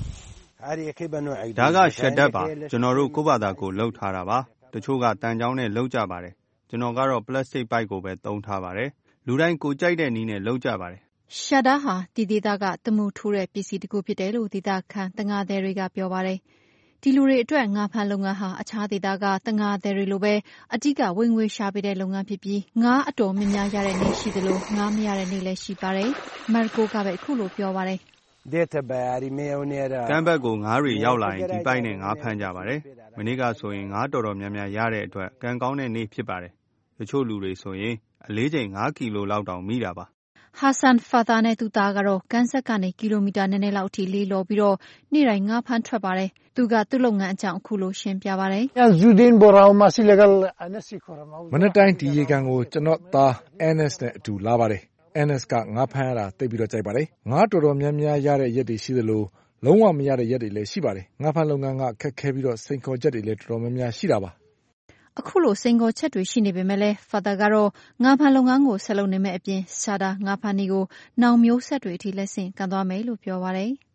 ဒါကရှဒတ်ပါကျွန်တော်တို့ကိုယ့်ဘာသာကိုလှုပ်ထားတာပါတချို့ကတန်ချောင်းနဲ့လှုပ်ကြပါတယ်ကျွန်တော်ကတော့ပလတ်စတစ်ပိုက်ကိုပဲသုံးထားပါတယ်လူတိုင်းကိုကြိုက်တဲ့နည်းနဲ့လှုပ်ကြပါတယ်ရှဒါဟာဒီဒေသကတမှုထူးတဲ့ပစ္စည်းတစ်ခုဖြစ်တယ်လို့ဒေသခံတငါးသည်တွေကပြောပါတယ်ဒီလူတွေအတွက်ငါးဖမ်းလုပ်ငန်းဟာအခြားဒေသကတငါးသည်တွေလိုပဲအဓိကဝင်ငွေရှာပေးတဲ့လုပ်ငန်းဖြစ်ပြီးငါးအတော်များများရတဲ့နေ့ရှိသလိုငါးမရတဲ့နေ့လည်းရှိပါတယ်။မာကိုကပဲအခုလိုပြောပါတယ်။ကမ်းဘက်ကိုငါးတွေရောက်လာရင်ဒီပိုက်နဲ့ငါးဖမ်းကြပါတယ်။မနေ့ကဆိုရင်ငါးတော်များများရတဲ့အတွက်ကံကောင်းတဲ့နေ့ဖြစ်ပါတယ်။တချို့လူတွေဆိုရင်အလေးချိန်5ကီလိုလောက်တောင်မိတာပါ။ဟာဆန်ဖာသာနဲ့သူသားကတော့ကမ်းဆက်ကနေကီလိုမီတာနည်းနည်းလောက်အထိလေးလော်ပြီးနေ့တိုင်းငါးဖမ်းထွက်ပါတယ်။သူကသူ့လုပ်ငန်းအကြောင်းအခုလိုရှင်းပြပါတယ်။မနေ့တိုင်းဒီရေကန်ကိုကျွန်တော်သား NS နဲ့အတူလာပါတယ်။ NS ကငါးဖမ်းရတာသိပြီးကြိုက်ပါတယ်။ငါးတော်တော်များများရတဲ့ရက်တွေရှိသလိုလုံးဝမရတဲ့ရက်တွေလည်းရှိပါတယ်။ငါးဖမ်းလုပ်ငန်းကခက်ခဲပြီးစိန်ခေါ်ချက်တွေလည်းတော်တော်များများရှိတာပါ။အခုလိုစိန်ခေါ်ချက်တွေရှိနေပေမဲ့လည်းဖာသာကတော့ငါးဖမ်းလုပ်ငန်းကိုဆက်လုပ်နေမယ့်အပြင်ရှာတာငါးဖမ်းနည်းကိုနောင်မျိုးဆက်တွေအထိလက်ဆင့်ကမ်းသွားမယ်လို့ပြောပါတယ်။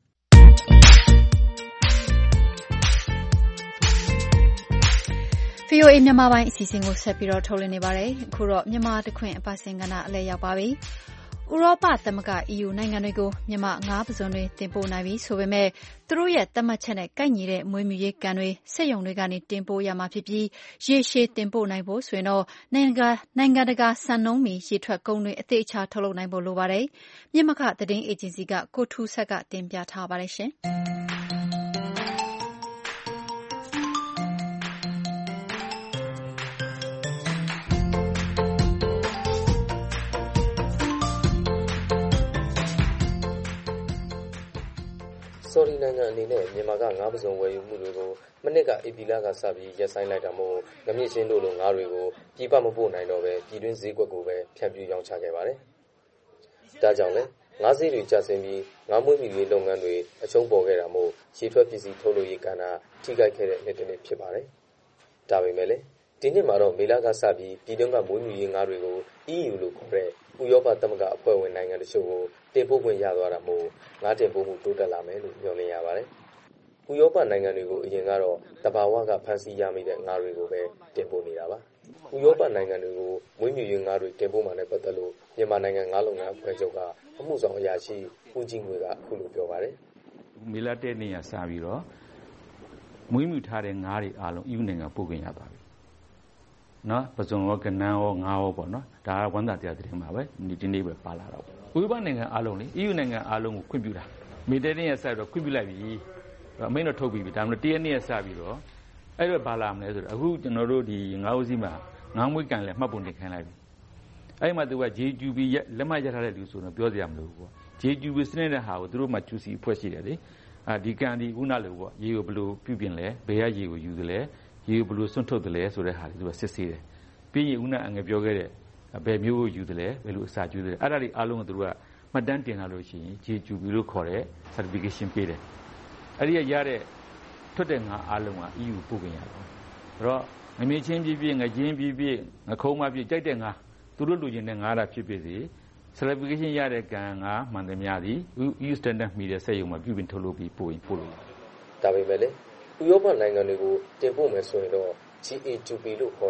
VOA မြန်မာပိုင်းအစီအစဉ်ကိုဆက်ပြီးထုတ်လွှင့်နေပါတယ်။အခုတော့မြန်မာတခွင်အပတ်စဉ်ကဏ္ဍအလဲရောက်ပါပြီ။ဥရောပသမဂ္ဂ EU နိုင်ငံတွေကိုမြန်မာငါးပုဇွန်တွေတင်ပို့နိုင်ပြီဆိုပေမဲ့သူတို့ရဲ့သတ်မှတ်ချက်နဲ့ကိုက်ညီတဲ့မွေးမြူရေးကန်တွေစက်ရုံတွေကနေတင်ပို့ရမှာဖြစ်ပြီးရေရှည်တင်ပို့နိုင်ဖို့ဆိုရင်နိုင်ငံတကာစံနှုန်းမီရေထွက်ကုန်တွေအသေးအချာထုတ်လုပ်နိုင်ဖို့လိုပါတယ်။မြစ်မခသတင်းအေဂျင်စီကကိုထူးဆက်ကတင်ပြထားပါတယ်ရှင်။ဆော်ဒီနိုင်ငံအနေနဲ့မြန်မာကငါးပုဇွန်ဝယ်ယူမှုတွေကိုမနှစ်ကဧပြီလကစပြီးရပ်ဆိုင်းလိုက်တာမို့ငမြင့်ချင်းတို့လိုငါးတွေကိုပြည်ပမပို့နိုင်တော့ပဲပြည်တွင်းဈေးကွက်ကိုပဲဖြန့်ဖြူးရောင်းချခဲ့ပါတယ်။ဒါကြောင့်လည်းငါးဈေးတွေကျဆင်းပြီးငါးမွေးမြူရေးလုပ်ငန်းတွေအရှုံးပေါ်ခဲ့တာမို့ရေထွက်ပစ္စည်းထုတ်လုပ်ရေးကဏ္ဍထိခိုက်ခဲ့တဲ့နှစ်တစ်နှစ်ဖြစ်ပါတယ်။ဒါပေမဲ့လည်းဒီနှစ်မှာတော့မေလကစပြီးပြည်တွင်းကမွေးမြူရေးငါးတွေကို EU လို့ခေါ်တဲ့ဥရောပသမဂ္ဂအဖွဲ့ဝင်နိုင်ငံတချို့ကိုတင်ပို့ခွင့်ရသွားတာမို့ငါးတင်ပို့မှုတိုးတက်လာမယ်လို့မျှော်လင့်ရပါတယ်။ဥရောပနိုင်ငံတွေကိုအရင်ကတော့တဘာဝကဖမ်းဆီးရမိတဲ့ငါးတွေကိုပဲတင်ပို့နေတာပါ။ဥရောပနိုင်ငံတွေကိုမွေးမြူရေးငါးတွေတင်ပို့မှလည်းပတ်သက်လို့မြန်မာနိုင်ငံငါးလုပ်ငန်းအဖွဲ့ချုပ်ကအမှုဆောင်အရာရှိဦးကြီးငွေကအခုလိုပြောပါတယ်။မေလတဲ့နေ့ကစပြီးတော့မွေးမြူထားတဲ့ငါးတွေအားလုံး EU နိုင်ငံပို့ခွင့်ရပါပြီ။နော်ပဇွန်ရောကနန်းရောငါးရောပေါ့နော်ဒါကဝန်တာတရားသတင်းပါပဲဒီနေ့ပဲပါလာတော့ဥရောပနိုင်ငံအားလုံးလေ EU နိုင်ငံအားလုံးကိုခွင့်ပြုတာမေတဲ့နေ့ကစပြီးတော့ခွင့်ပြုလိုက်ပြီအမိန့်တော့ထုတ်ပြီးပြီဒါမှမဟုတ်တရက်နေ့ကစပြီးတော့အဲ့တော့ဘာလာမလဲဆိုတော့အခုကျွန်တော်တို့ဒီငါးဦးစီးမှာငါးမွေးကန်လဲမှတ်ပုံတင်ခိုင်းလိုက်ပြီအဲ့မှာသူက JQB လက်မှတ်ရထားတဲ့လူဆိုတော့ပြောစရာမလိုဘူးပေါ့ JQB စနစ်တဲ့ဟာကိုသူတို့မှ QC အဖွဲ့ရှိတယ်လေဒီကန်ဒီခုနလိုပေါ့ရေကိုဘယ်လိုပြုပြင်လဲဘယ်ရရေကိုယူသလဲရေကိုဘယ်လိုစွန့်ထုတ်သလဲဆိုတဲ့ဟာတွေသူကစစ်ဆေးတယ်ပြီးရင်ဦးနာအငယ်ပြောခဲ့တဲ့ဘယ်မျိုးကိုယူသလဲဘယ်လိုအစာကျွေးသလဲအဲ့ဒါတွေအားလုံးကိုသူတို့ကမှတ်တမ်းတင်လာလို့ရှိရင် JQB လို့ခေါ်တဲ့ certification ပေးတယ်အဲ့ဒီရတဲ့ထွက်တဲ့ငါအားလုံးက EU ပို့ခွင့်ရတယ်အဲ့တော့ငမြင့်ချင်းပြည့်ငချင်းပြည့်ငခုံးမပြည့်ကြိုက်တဲ့ငါသူတို့လူချင်းတဲ့ငါတာဖြစ်ဖြစ်စီ certification ရတဲ့ကန်ငါမှန်သမျှသည် EU standard မီတဲ့စက်ရုံမှာပြုပြင်ထုတ်လုပ်ပြီးပို့ရင်ပို့လို့ဒါပေမဲ့လည်းဥရောပနိုင်ငံတွေကိုတင်ပို့မယ်ဆိုရင်တော့ GATP လို့ခေါ်တဲ့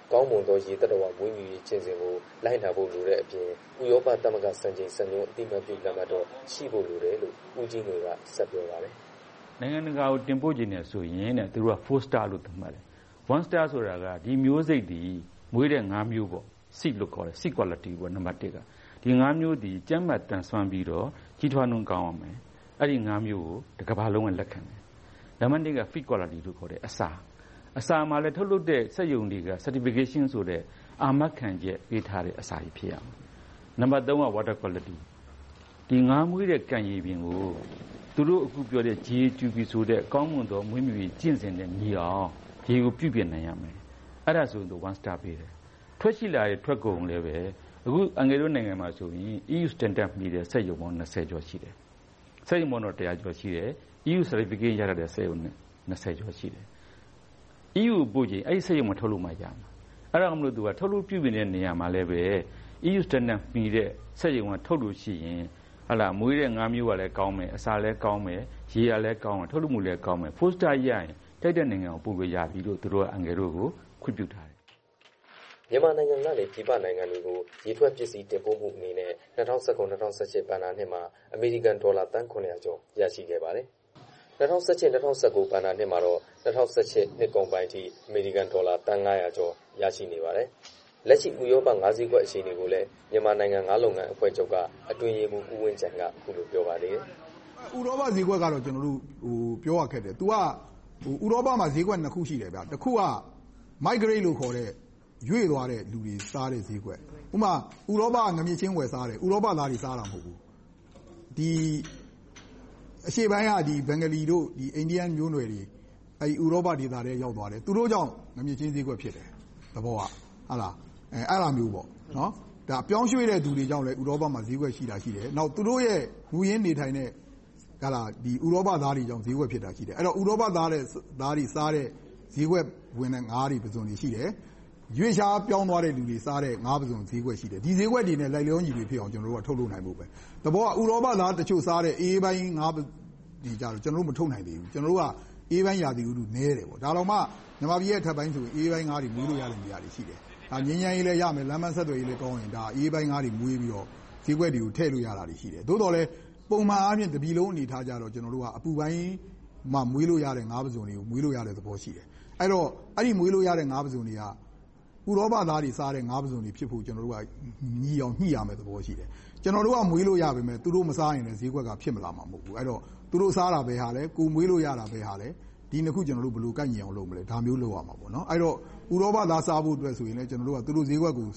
ကောင်းမွန်သောရေသတ္တဝါမွေးမြူရေးကျင့်စဉ်ကိုလိုက်နာဖို့လိုတဲ့အပြင်ဥရောပသမဂ္ဂစံချိန်စံညွှန်းအတိအမှတ်ပြုလက်မှတ်တော့ရှိဖို့လိုတယ်လို့ဦးကြီးငွေကဆက်ပြောပါတယ်။နိုင်ငံတကာကိုတင်ပို့ခြင်းနဲ့ဆိုရင်တဲ့သူတို့က 4 star လို့သတ်မှတ်တယ်။ 1 star ဆိုတာကဒီမျိုးစိတ်ဒီမွေးတဲ့5မျိုးပေါ့ seed လို့ခေါ်တယ် seed quality ပေါ့နံပါတ်1ကဒီ5မျိုးဒီကျန်းမာတန်ဆွမ်းပြီးတော့ကြီးထွားနှုန်းကောင်းအောင်မယ်။အဲ့ဒီ5မျိုးကိုတစ်ကမ္ဘာလုံးကလက်ခံတယ်။နံပါတ်2က feed quality လို့ခေါ်တယ်အစာမှာလည်းထုတ်လုပ်တဲ့စက်ရုံတွေက certification ဆိုတဲ့အာမခံချက်ပေးထားတဲ့အစာကြီးဖြစ်ရမယ်။နံပါတ်3က water quality ဒီငါးမွေးတဲ့ကံရည်ပင်ကိုသူတို့အခုပြောတဲ့ GATP ဆိုတဲ့ကောင်းမွန်သောမွေးမြူရေးကျင့်စဉ်နဲ့ညီအောင်ရေကိုပြုပြင်နိုင်ရမယ်။အဲ့ဒါဆိုရင်1 star ပေးတယ်။ထွက်ရှိလာတဲ့ထွက်ကုန်လည်းပဲအခုအင်္ဂလိပ်နိုင်ငံမှာဆိုရင် EU standard မီတဲ့စက်ရုံပေါင်း20ကျော်ရှိတယ်။စက်ရုံပေါင်းတော့100ကျော်ရှိတယ်။ EU certificate ရတဲ့စက်ရုံ20ကျော်ရှိတယ်။ EU ပို့ခြင်းအဲ့ဒီစက်ရုံမှာထုတ်လို့မှရမှာ။အဲ့ဒါမှမဟုတ်သူကထုတ်လို့ပြုပြင်တဲ့နေရာမှာလည်းပဲ EU standard မီတဲ့စက်ရုံကထုတ်လို့ရှိရင်ဟာလာမွေးတဲ့5မျိုးကလည်းကောင်းမယ်အစာလည်းကောင်းမယ်ရေရလည်းကောင်းမယ်ထုတ်လို့မှုလည်းကောင်းမယ် 4 star ရရင်တိုက်တဲ့နိုင်ငံကိုပို့လို့ရပြီလို့သူတို့ကအင်္ဂလိပ်တို့ကိုခွင့်ပြုထားတယ်မြန်မာနိုင်ငံကနေပြည်ပနိုင်ငံတွေကိုရေထွက်ပစ္စည်းတင်ပို့မှုအနေနဲ့2019-2018 ဘဏ္ဍာနှစ်မှာအမေရိကန်ဒေါ်လာသန်း900ကျော်ရရှိခဲ့ပါတယ်။2018-2019 ဘဏ္ဍာနှစ်မှာတော့2018နှစ်ကုန်ပိုင်းထိအမေရိကန်ဒေါ်လာသန်း900ကျော်ရရှိနေပါတယ်။လက်ရှိဥရောပငါးဈေးကွက်အခြေအနေကိုလည်းမြန်မာနိုင်ငံငါးလုပ်ငန်းအဖွဲ့ချုပ်ကအတွင်းရေးမှူးဦးဝင်းချန်ကအခုလိုပြောပါတယ်။ဥရောပဈေးကွက်ကတော့ကျွန်တော်တို့ပြောရခဲ့တယ်။ तू ကဥရောပမှာဈေးကွက်နှစ်ခုရှိတယ်ဗျ။တစ်ခုက migrate လို့ခေါ်တဲ့ရွေ့သွားတဲ့လူတွေစားတဲ့ဈေးကွက်ဥပမာဥရောပငမြချင်းဝယ်စားတယ်ဥရောပသားတွေစားတာမဟုတ်ဘူးဒီအရှေ့ပိုင်းကဒီဘင်္ဂလီတို့ဒီအိန္ဒိယမျိုးနွယ်တွေအဲဒီဥရောပဒေသတွေရောက်သွားတယ်သူတို့ကြောင့်ငမြချင်းဈေးကွက်ဖြစ်တယ်သဘောကဟာလားအဲ့လိုမျိုးပေါ့နော်ဒါပြောင်းရွှေ့တဲ့သူတွေကြောင့်လည်းဥရောပမှာဈေးကွက်ရှိတာရှိတယ်နောက်သူတို့ရဲ့မူရင်းနေထိုင်တဲ့ဟာလားဒီဥရောပသားတွေကြောင့်ဈေးကွက်ဖြစ်တာရှိတယ်အဲ့တော့ဥရောပသားတွေစားတဲ့ဈေးကွက်ဝင်တဲ့ငါးတွေပစုံတွေရှိတယ်ရွေးရှားပြောင်းသွားတဲ့လူတွေစားတဲ့ငါးပစုံဈေးကွက်ရှိတယ်ဒီဈေးကွက်တွေနဲ့လိုက်လျောညီတွေဖြစ်အောင်ကျွန်တော်တို့ကထုတ်လုပ်နိုင်ဖို့ပဲတဘောကဥရောပသားတချို့စားတဲ့အေးပိုင်းငါးဒီကြတော့ကျွန်တော်တို့မထုတ်နိုင်သေးဘူးကျွန်တော်တို့ကအေးပိုင်းရာသီဥတုနည်းတယ်ပေါ့ဒါတော့မှမြန်မာပြည်ရဲ့ထပ်ပိုင်းဆိုရင်အေးပိုင်းငါးတွေမွေးလို့ရတဲ့နေရာတွေရှိတယ်ဒါငင်းငင်းရေးလည်းရမယ်လမ်းမဆက်သွယ်ရေးလည်းကောင်းရင်ဒါအေးပိုင်းငါးတွေမွေးပြီးတော့ဈေးကွက်တွေကိုထည့်လို့ရတာတွေရှိတယ်သို့တော်လည်းပုံမှန်အားဖြင့်တပြည်လုံးအနေထားကြတော့ကျွန်တော်တို့ကအပူပိုင်းမှာမွေးလို့ရတဲ့ငါးပစုံတွေကိုမွေးလို့ရတဲ့သဘောရှိတယ်အဲ့တော့အဲ့ဒီမွေးလို့ရတဲ့ငါးပစုံတွေကဥရောပသားတွေစားတဲ့ငါးပစုံတွေဖြစ်ဖို့ကျွန်တော်တို့ကညီအောင်ညှိရမယ်သဘောရှိတယ်ကျွန်တော်တို့ကမွေးလို့ရပါမယ်သူတို့မစားရင်လည်းဈေးကွက်ကဖြစ်မလာမှာမဟုတ်ဘူးအဲ့တော့သူတို့စားတာပဲဟာလဲကိုမွေးလို့ရတာပဲဟာလဲဒီနှစ်ခုကျွန်တော်တို့ဘယ်လိုကိုက်ညီအောင်လုပ်မလဲဒါမျိုးလုပ်ရမှာပေါ့နော်အဲ့တော့ဥရောပသားစားဖို့အတွက်ဆိုရင်လည်းကျွန်တော်တို့ကသူတို့ဈေးကွက်ကို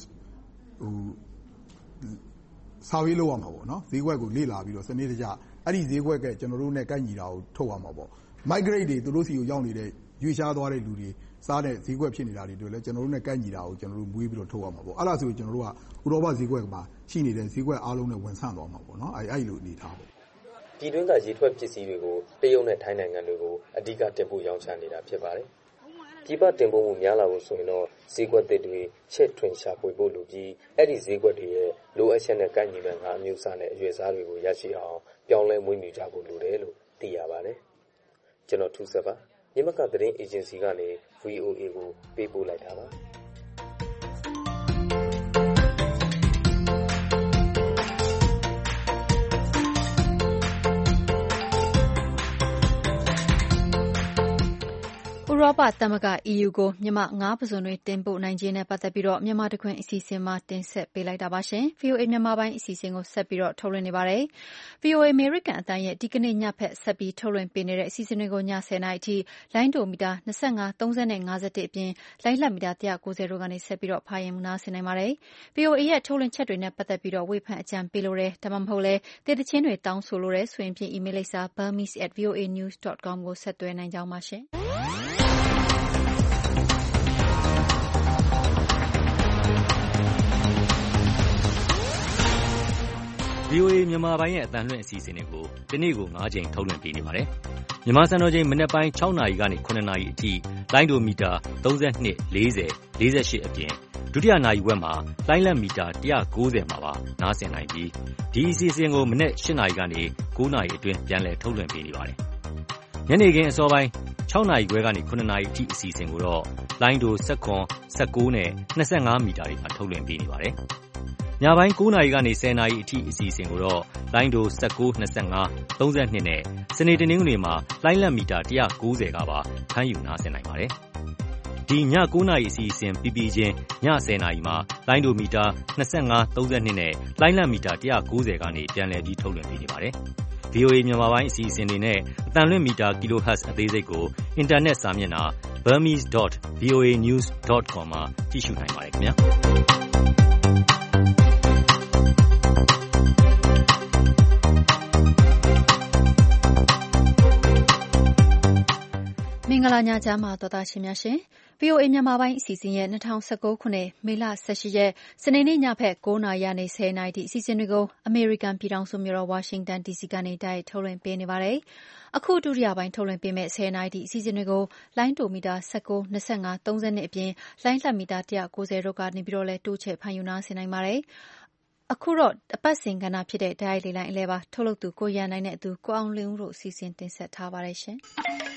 စာဝေးလုပ်ရမှာပေါ့နော်ဈေးကွက်ကိုလေ့လာပြီးတော့စနစ်တကျအဲ့ဒီဈေးကွက်ကကျွန်တော်တို့နဲ့ကိုက်ညီတာကိုထုတ်ရမှာပေါ့ migrate တွေသူတို့စီကိုရောက်နေတဲ့ရွေးရှားသွားတဲ့လူတွေစားတဲ့ဈေးကွက်ဖြစ်နေတာတွေတွေ့လဲကျွန်တော်တို့နဲ့ကိုက်ညီတာကိုကျွန်တော်တို့မွေးပြီးတော့ထုတ်ရမှာပေါ့အဲ့ဒါဆိုရင်ကျွန်တော်တို့ကဥရောပဈေးကွက်မှာရှိနေတဲ့ဈေးကွက်အားလုံးနဲ့ဝန်ဆန့်သွားမှာပေါ့နော်အဲ့လိုအနေထားပေါ့ပြည်တွင်းကရေထွက်ပစ္စည်းတွေကိုတရုတ်နဲ့ထိုင်းနိုင်ငံတွေကိုအဓိကတင်ပို့ရောင်းချနေတာဖြစ်ပါတယ်ပြည်ပတင်ပို့မှုများလာဖို့ဆိုရင်တော့ဈေးကွက်တွေချဲ့ထွင်ရှာဖွေဖို့လိုပြီးအဲ့ဒီဈေးကွက်တွေရဲ့လိုအပ်ချက်နဲ့ကိုက်ညီမဲ့ငါးမျိုးစားနဲ့အရွယ်စားတွေကိုရရှိအောင်ပြောင်းလဲမွေးမြူကြဖို့လိုတယ်လို့သိရပါတယ်ကျွန်တော်ထူးဆက်ပါမြမကသတင်းအေဂျင်စီကနေ VOA ကိုပေးပို့လိုက်တာပါဥရောပသမဂ္ဂ EU ကိုမြန်မာငါးပစုံတွေတင်ပို့နိုင်ခြင်းနဲ့ပတ်သက်ပြီးတော့မြန်မာတခွင်အစီအစဉ်မှာတင်ဆက်ပေးလိုက်တာပါရှင်။ VOA မြန်မာပိုင်းအစီအစဉ်ကိုဆက်ပြီးတော့ထုတ်လွှင့်နေပါတယ်။ VOA အမေရိကန်အသံရဲ့ဒီကနေ့ညဖက်ဆက်ပြီးထုတ်လွှင့်ပေးနေတဲ့အစီအစဉ်တွေကိုည10:00နာရီအထိလိုင်းဒိုမီတာ25 30နဲ့51အပြင်လိုင်းလတ်မီတာ190တို့ကနေဆက်ပြီးတော့ဖာရင်နားဆင်နိုင်ပါတယ်။ VOA ရဲ့ထုတ်လွှင့်ချက်တွေနဲ့ပတ်သက်ပြီးတော့ဝေဖန်အကြံပေးလို့ရတယ်ဒါမှမဟုတ်လဲတေတချင်းတွေတောင်းဆိုလို့ရဆိုရင်ဖြင့် email လိပ်စာ burmese@voanews.com ကိုဆက်သွယ်နိုင်ကြောင်းပါရှင်။ VOA မြန်မာပိုင်းရဲ့အသံလွှင့်အစီအစဉ်တွေကိုဒီနေ့ကို9ချိန်ထုတ်လွှင့်ပေးနေပါတယ်။မြန်မာစံတော်ချိန်မနက်ပိုင်း6နာရီကနေ9နာရီအထိလိုင်းဒိုမီတာ32 40 48အပြင်ဒုတိယနာရီဝက်မှာလိုင်းလတ်မီတာ190မှာပါနားဆင်နိုင်ပြီးဒီအစီအစဉ်ကိုမနက်8နာရီကနေ9နာရီအတွင်းပြန်လည်ထုတ်လွှင့်ပေးနေပါတယ်။ညနေခင်းအစောပိုင်း 6 နာရီခွဲကနေ 9 နာရီအထိအစီအစဉ်ကိုတော့လိုင်းဒို 19, 19 နဲ့ 25 မီတာတွေမှာထုတ်လွှင့်ပေးနေပါတယ်။ညပိုင်း 9 နာရီကနေ 10 နာရီအထိအစီအစဉ်ကိုတော့လိုင်းဒို 19, 25, 32 နဲ့စနေတနင်္ဂနွေမှာလိုင်းလတ်မီတာ 190 ကပါဖမ်းယူနားဆင်နိုင်ပါတယ်။ဒီည 9 နာရီအစီအစဉ်ပြီးပြီးချင်းည 10 နာရီမှာလိုင်းဒိုမီတာ 25, 32 နဲ့လိုင်းလတ်မီတာ 190 ကနေပြန်လည်ပြီးထုတ်လွှင့်ပေးနေပါတယ်။ VOA မြန်မာပိုင်းအစီအစဉ်တွေနဲ့အသံလွှင့်မီတာ kilohertz အသေးစိတ်ကိုအင်တာနက်စာမျက်နှာ burmese.voanews.com မှာကြည့်ရှုနိုင်ပါတယ်ခင်ဗျာ။မင်္ဂလာညချမ်းပါသောသားရှင်များရှင် VOA မြန်မာပိုင်းအစီအစဉ်ရဲ့2019ခုနှစ်မေလ18ရက်စနေနေ့ညဖက်9နာရီကနေ10နာရီထိအစီအစဉ်တွေကိုအမေရိကန်ပြည်ထောင်စုမြို့တော်ဝါရှင်တန် DC ကနေတိုက်ရိုက်ထုတ်လွှင့်ပေးနေပါတယ်။အခုဒုတိယပိုင်းထုတ်လွှင့်ပေးမယ့်10နာရီထိအစီအစဉ်တွေကိုလိုင်းတိုမီတာ19, 25, 32အပြင်လိုင်းလတ်မီတာ190တို့ကနေပြီးတော့လည်းတိုးချဲ့ဖန်ယူနာဆင်နိုင်ပါတယ်။အခုတော့အပတ်စဉ်ကဏ္ဍဖြစ်တဲ့တိုက်ရိုက်လေလိုင်းအလဲပါထုတ်လုပ်သူကိုရန်နိုင်တဲ့အတူကိုအောင်လင်းဦးတို့အစီအစဉ်တင်ဆက်ထားပါတယ်ရှင်။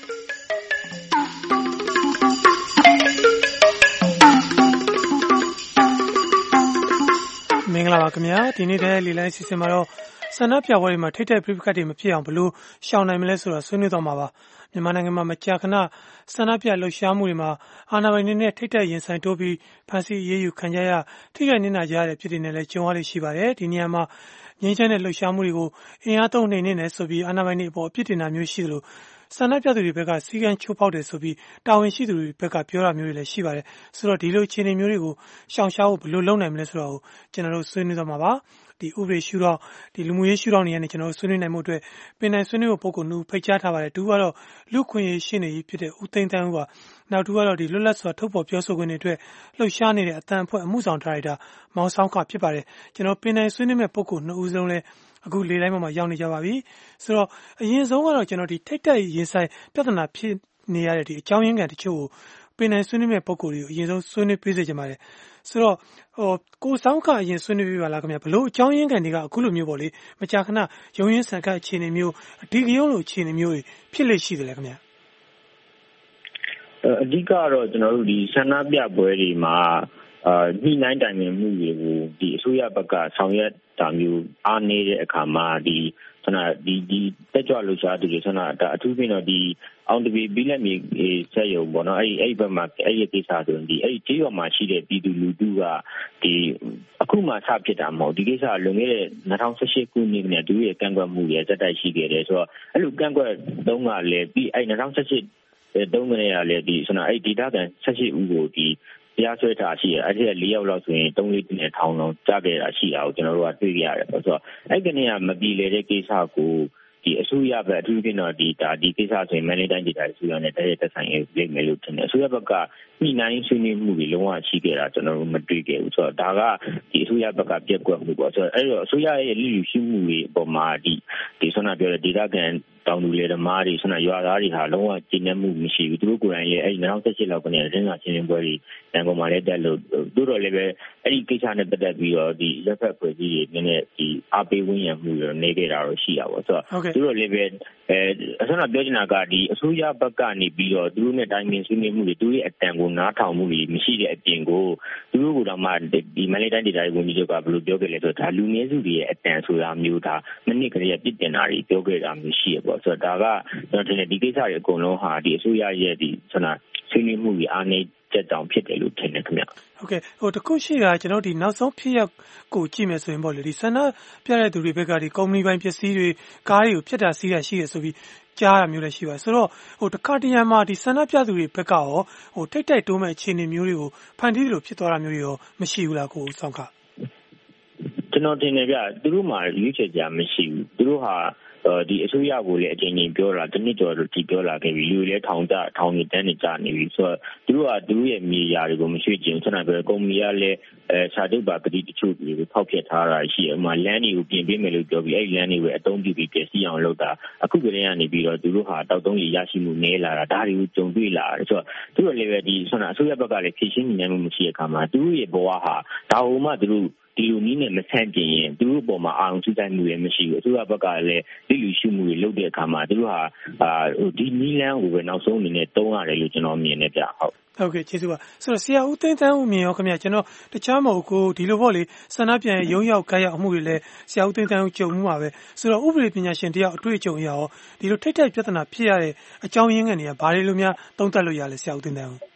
မင်္ဂလာပါခင်ဗျာဒီနေ့တဲ့လေလိုင်းအစီအစဉ်မှာတော့ဆန္ဒပြပွဲတွေမှာထိတ်တဲ့ပြိပခတ်တွေမဖြစ်အောင်ဘလို့ရှောင်နိုင်မလဲဆိုတာဆွေးနွေးသွားမှာပါမြန်မာနိုင်ငံမှာမကြာခဏဆန္ဒပြလှုပ်ရှားမှုတွေမှာအာဏာပိုင်တွေနဲ့ထိတ်တဲ့ရင်ဆိုင်တိုးပြီးဖမ်းဆီးရေးယူခံကြရထိခိုက်နေနာကြရတဲ့ပြည်တွေနဲ့လည်းကြုံရလို့ရှိပါတယ်ဒီနေရာမှာငြိမ်းချမ်းတဲ့လှုပ်ရှားမှုတွေကိုအင်အားသုံးနှိမ်နင်းနေဆိုပြီးအာဏာပိုင်တွေအပေါ်အပြစ်တင်တာမျိုးရှိသလိုဆန္ဒပြသူတွေဘက်ကစီကံချိုးဖောက်တယ်ဆိုပြီးတာဝန်ရှိသူတွေဘက်ကပြောတာမျိုးတွေလည်းရှိပါတယ်ဆိုတော့ဒီလိုအခြေအနေမျိုးတွေကိုရှောင်ရှားဖို့ဘယ်လိုလုပ်နိုင်မလဲဆိုတာကိုကျွန်တော်တို့ဆွေးနွေးသွားမှာပါဒီဥပဒေရှုထောင့်ဒီလူမှုရေးရှုထောင့်တွေကနေကျွန်တော်တို့ဆွေးနွေးနိုင်မှုအတွက်ပင်နိုင်ဆွေးနွေးဖို့ပုံကိုနှူဖိတ်ကြားထားပါတယ်သူကတော့လူခွင့်ရေးရှင်းနေကြီးဖြစ်တဲ့ဦးသိန်းတန်းဦးကနောက်သူကတော့ဒီလွတ်လပ်စွာထုတ်ဖော်ပြောဆိုခွင့်တွေအတွက်လှုပ်ရှားနေတဲ့အတန်အဖွဲ့အမှုဆောင်ဒါရိုက်တာမောင်ဆောင်ခဖြစ်ပါတယ်ကျွန်တော်ပင်နိုင်ဆွေးနွေးမဲ့ပုံကိုနှစ်ဦးစလုံးလဲအခုလေတိုင်းမှာရောက်နေကြပါပြီဆိုတော့အရင်ဆုံးကတော့ကျွန်တော်ဒီထိတ်တက်ရင်ဆိုင်ပြဿနာဖြစ်နေရတဲ့ဒီအကြောင်းရင်းခံတချို့ကိုပင်နိုင်ဆွေးနွေးမဲ့ပုံကိုတွေကိုအရင်ဆုံးဆွေးနွေးပေးစေချင်ပါတယ်ဆိုတော့ကိုဆောင်ခအရင်ဆွေးနွေးပြပါလားခင်ဗျာဘလို့အကြောင်းရင်းခံတွေကအခုလိုမျိုးပေါ့လေမကြာခဏရုံရင်းဆန်ခတ်အခြေအနေမျိုးအဒီကရုံးလိုအခြေအနေမျိုးတွေဖြစ်လေရှိတယ်လေခင်ဗျာအဓိကတော့ကျွန်တော်တို့ဒီဆန္ဒပြပွဲတွေမှာညှိနှိုင်းတိုင်ပင်မှုတွေကိုဒီအစိုးရဘက်ကဆောင်ရွက်တာမျိုးအားနည်းတဲ့အခါမှာဒီတက်ကြွလှုပ်ရှားသူတွေအထူးဖြင့်တော့ဒီအောင်တပီပြီးလက်မြေဆက်ရုံပေါ့နော်အဲ့ဘက်မှာအဲ့ဒီကိစ္စဆိုရင်ဒီအဲ့ဒီကြေးရွာမှာရှိတဲ့ပြည်သူလူထုကဒီအခုမှစဖြစ်တာမဟုတ်ဒီကိစ္စလွန်ခဲ့တဲ့2018ခုနှစ်နဲ့သူရဲ့ကန့်ကွက်မှုတွေတက်တိုက်ရှိခဲ့တယ်ဆိုတော့အဲ့လိုကန့်ကွက်တုန်းကလည်းပြီးအဲ့2018တုန်းကလည်းဒီအဲ့ဒီဒေတာကန်18ဦးကိုဒီတရားစွဲတာရှိတယ်အဲ့ဒီ4ယောက်လောက်ဆိုရင်3-4နှစ်ထောင်လုံးကြားခဲ့တာရှိတာကိုကျွန်တော်တို့ကတွေ့ရတယ်ဆိုတော့အဲ့ကနေကမပြည်လေတဲ့ကိစ္စကိုဒီအစိုးရဘက်အထူးဖြင့်တော့ဒီကိစ္စဆိုရင်မန္တလေးတိုင်းဒေသကြီးအစိုးရနဲ့တက်ဆိုင်ရေးလိမ့်မယ်လို့ထင်တယ်အစိုးရဘက်ကညှိနှိုင်းဆွေးနွေးမှုတွေလုံးဝရှိခဲ့တာကျွန်တော်တို့မတွေ့ခဲ့ဘူးဆိုတော့ဒါကဒီအစိုးရဘက်ကပြက်ကွက်မှုပေါ့ဆိုတော့အဲ့တော့အစိုးရရဲ့လူရှိမှုတွေအပေါ်မှာဒီဆွမ်းနာပြောတဲ့ဒေသခံတောင်သူလယ်သမားတွေဆွမ်းနာရွာသားတွေဟာလုံးဝကျဉ်းနှံ့မှုမရှိဘူးသူတို့ကိုယ်တိုင်ရဲ့အဲ့2018လောက်ကနေရင်းစာချင်းပွဲတွေတန်ကုန်မှာလည်းတက်လို့တို့တော့လည်းပဲအဲ့ဒီကိစ္စနဲ့ပတ်သက်ပြီးတော့ဒီလက်ဖက်ဖွဲ့စည်းတွေနည်းနည်းဒီအားပေးဝန်းရံမှုတွေနေခဲ့တာတော့ရှိတာပေါ့ဆိုတော့တို့တော့လည်းပဲအဆွမ်းနာပြောချင်တာကဒီအစိုးရဘက်ကနေပြီးတော့သူတို့နဲ့တိုင်းပင်ဆွေးနွေးမှုတွေသူတို့ရဲ့အတန်ကိုနားထောင်မှုတွေမရှိတဲ့အပြင်ကိုသူတို့ကတော့မှဒီမန္တလေးတိုင်းဒေသကြီးဝန်ကြီးချုပ်ကဘယ်လိုပြောခဲ့လဲဆိုတော့ဒါလူနည်းစုတွေရဲ့အတန်ဆိုတာမျိုးဒါမနစ်ကလေးကပြစ်တင်တာတွေပြောခဲ့တာမျိုးရှိရပေါ့ဆိုတော့ဒါကကျွန်တော်ထင်တယ်ဒီကိစ္စတွေအကုန်လုံးဟာဒီအစိုးရရဲ့ဒီဆွေးနွေးမှုတွေအားနည်းချက်တောင်ဖြစ်တယ်လို့ထင်တယ်ခင်ဗျဟုတ်ကဲ့တခုရှိတာကျွန်တော်ဒီနောက်ဆုံးဖြစ်ရပ်ကိုကြည့်မယ်ဆိုရင်ပေါ့လေဒီဆန္ဒပြတဲ့သူတွေဘက်ကဒီကုမ္ပဏီပိုင်းပစ္စည်းတွေကားတွေကိုဖျက်တာစီးတာရှိရဆိုပြီးကြားရမျိုးလည်းရှိပါတယ်ဆိုတော့တခါတရံမှာဒီဆန္ဒပြသူတွေဘက်ကရောထိတ်တိုးမဲ့အခြေအနေမျိုးတွေကိုဖန်တီးလို့ဖြစ်သွားတာမျိုးတွေရောမရှိဘူးလားကိုဆောင်ခကျွန်တော်တင်တယ်ဗျသူတို့မှရွေးချယ်ကြမရှိဘူးသူတို့ဟာဒီအစိုးရကိုလည်းအချိန်ချင်းပြောတာတနည်းကျော်လို့ဒီပြောလာခဲ့ပြီလူတွေလည်းထောင်နေတန်းနေကြနေပြီဆိုတော့သူတို့ကသူတို့ရဲ့မြေယာတွေကိုမရွှေ့ချင်ဆက်နေပဲကုမ္ပဏီကလည်းစာချုပ်ပါကတိတချို့တွေကိုဖောက်ဖျက်ထားတာရှိတယ်ဥပမာလမ်းတွေကိုပြင်ပေးမယ်လို့ပြောပြီးအဲ့လမ်းတွေကိုအသုံးပြုပြီးပြည့်စည်အောင်လုပ်တာအခုကတည်းကနေပြီးတော့သူတို့ဟာတောက်တုံးကြီးရရှိမှုနည်းလာတာဒါတွေကိုကြုံတွေ့လာတယ်ဆိုတော့သူတို့လည်းပဲဒီအစိုးရဘက်ကလည်းဖြည့်ရှင်းနေနိုင်မှုမရှိတဲ့အခါမှာသူတို့ရဲ့ဘဝဟာဒါဟုမှသူတို့ဒီလိုနည်းနဲ့မဆန့်ကျင်ရင်သူတို့အပေါ်မှာအာရုံစူးစိုက်မှုတွေမရှိဘူးအစိုးရဘက်ကလည်းလိလူရှုမှုတွေလုပ်တဲ့အခါမှာသူတို့ဟာဒီနည်းလမ်းကိုပဲနောက်ဆုံးအနေနဲ့သုံးရတယ်လို့ကျွန်တော်မြင်နေပြဟုတ်ကဲ့ကျေးဇူးပါဆိုတော့ဆရာဦးသိန်းသန်းဦးမြင်ရောခင်ဗျာကျွန်တော်တခြားမဟုတ်ကိုဒီလိုပေါ့လေဆန္ဒပြန်ရုံးရောက်ခိုက်ရောက်မှုတွေလည်းဆရာဦးသိန်းသန်းဦးကြုံမှုပါပဲဆိုတော့ဥပဒေပညာရှင်တယောက်အတွေ့အကြုံအရရောဒီလိုထိတ်ပြဿနာဖြစ်ရတဲ့အကြောင်းရင်းကနေဘာတွေလိုများသုံးသပ်လို့ရလဲဆရာဦးသိန်းသန်းဦး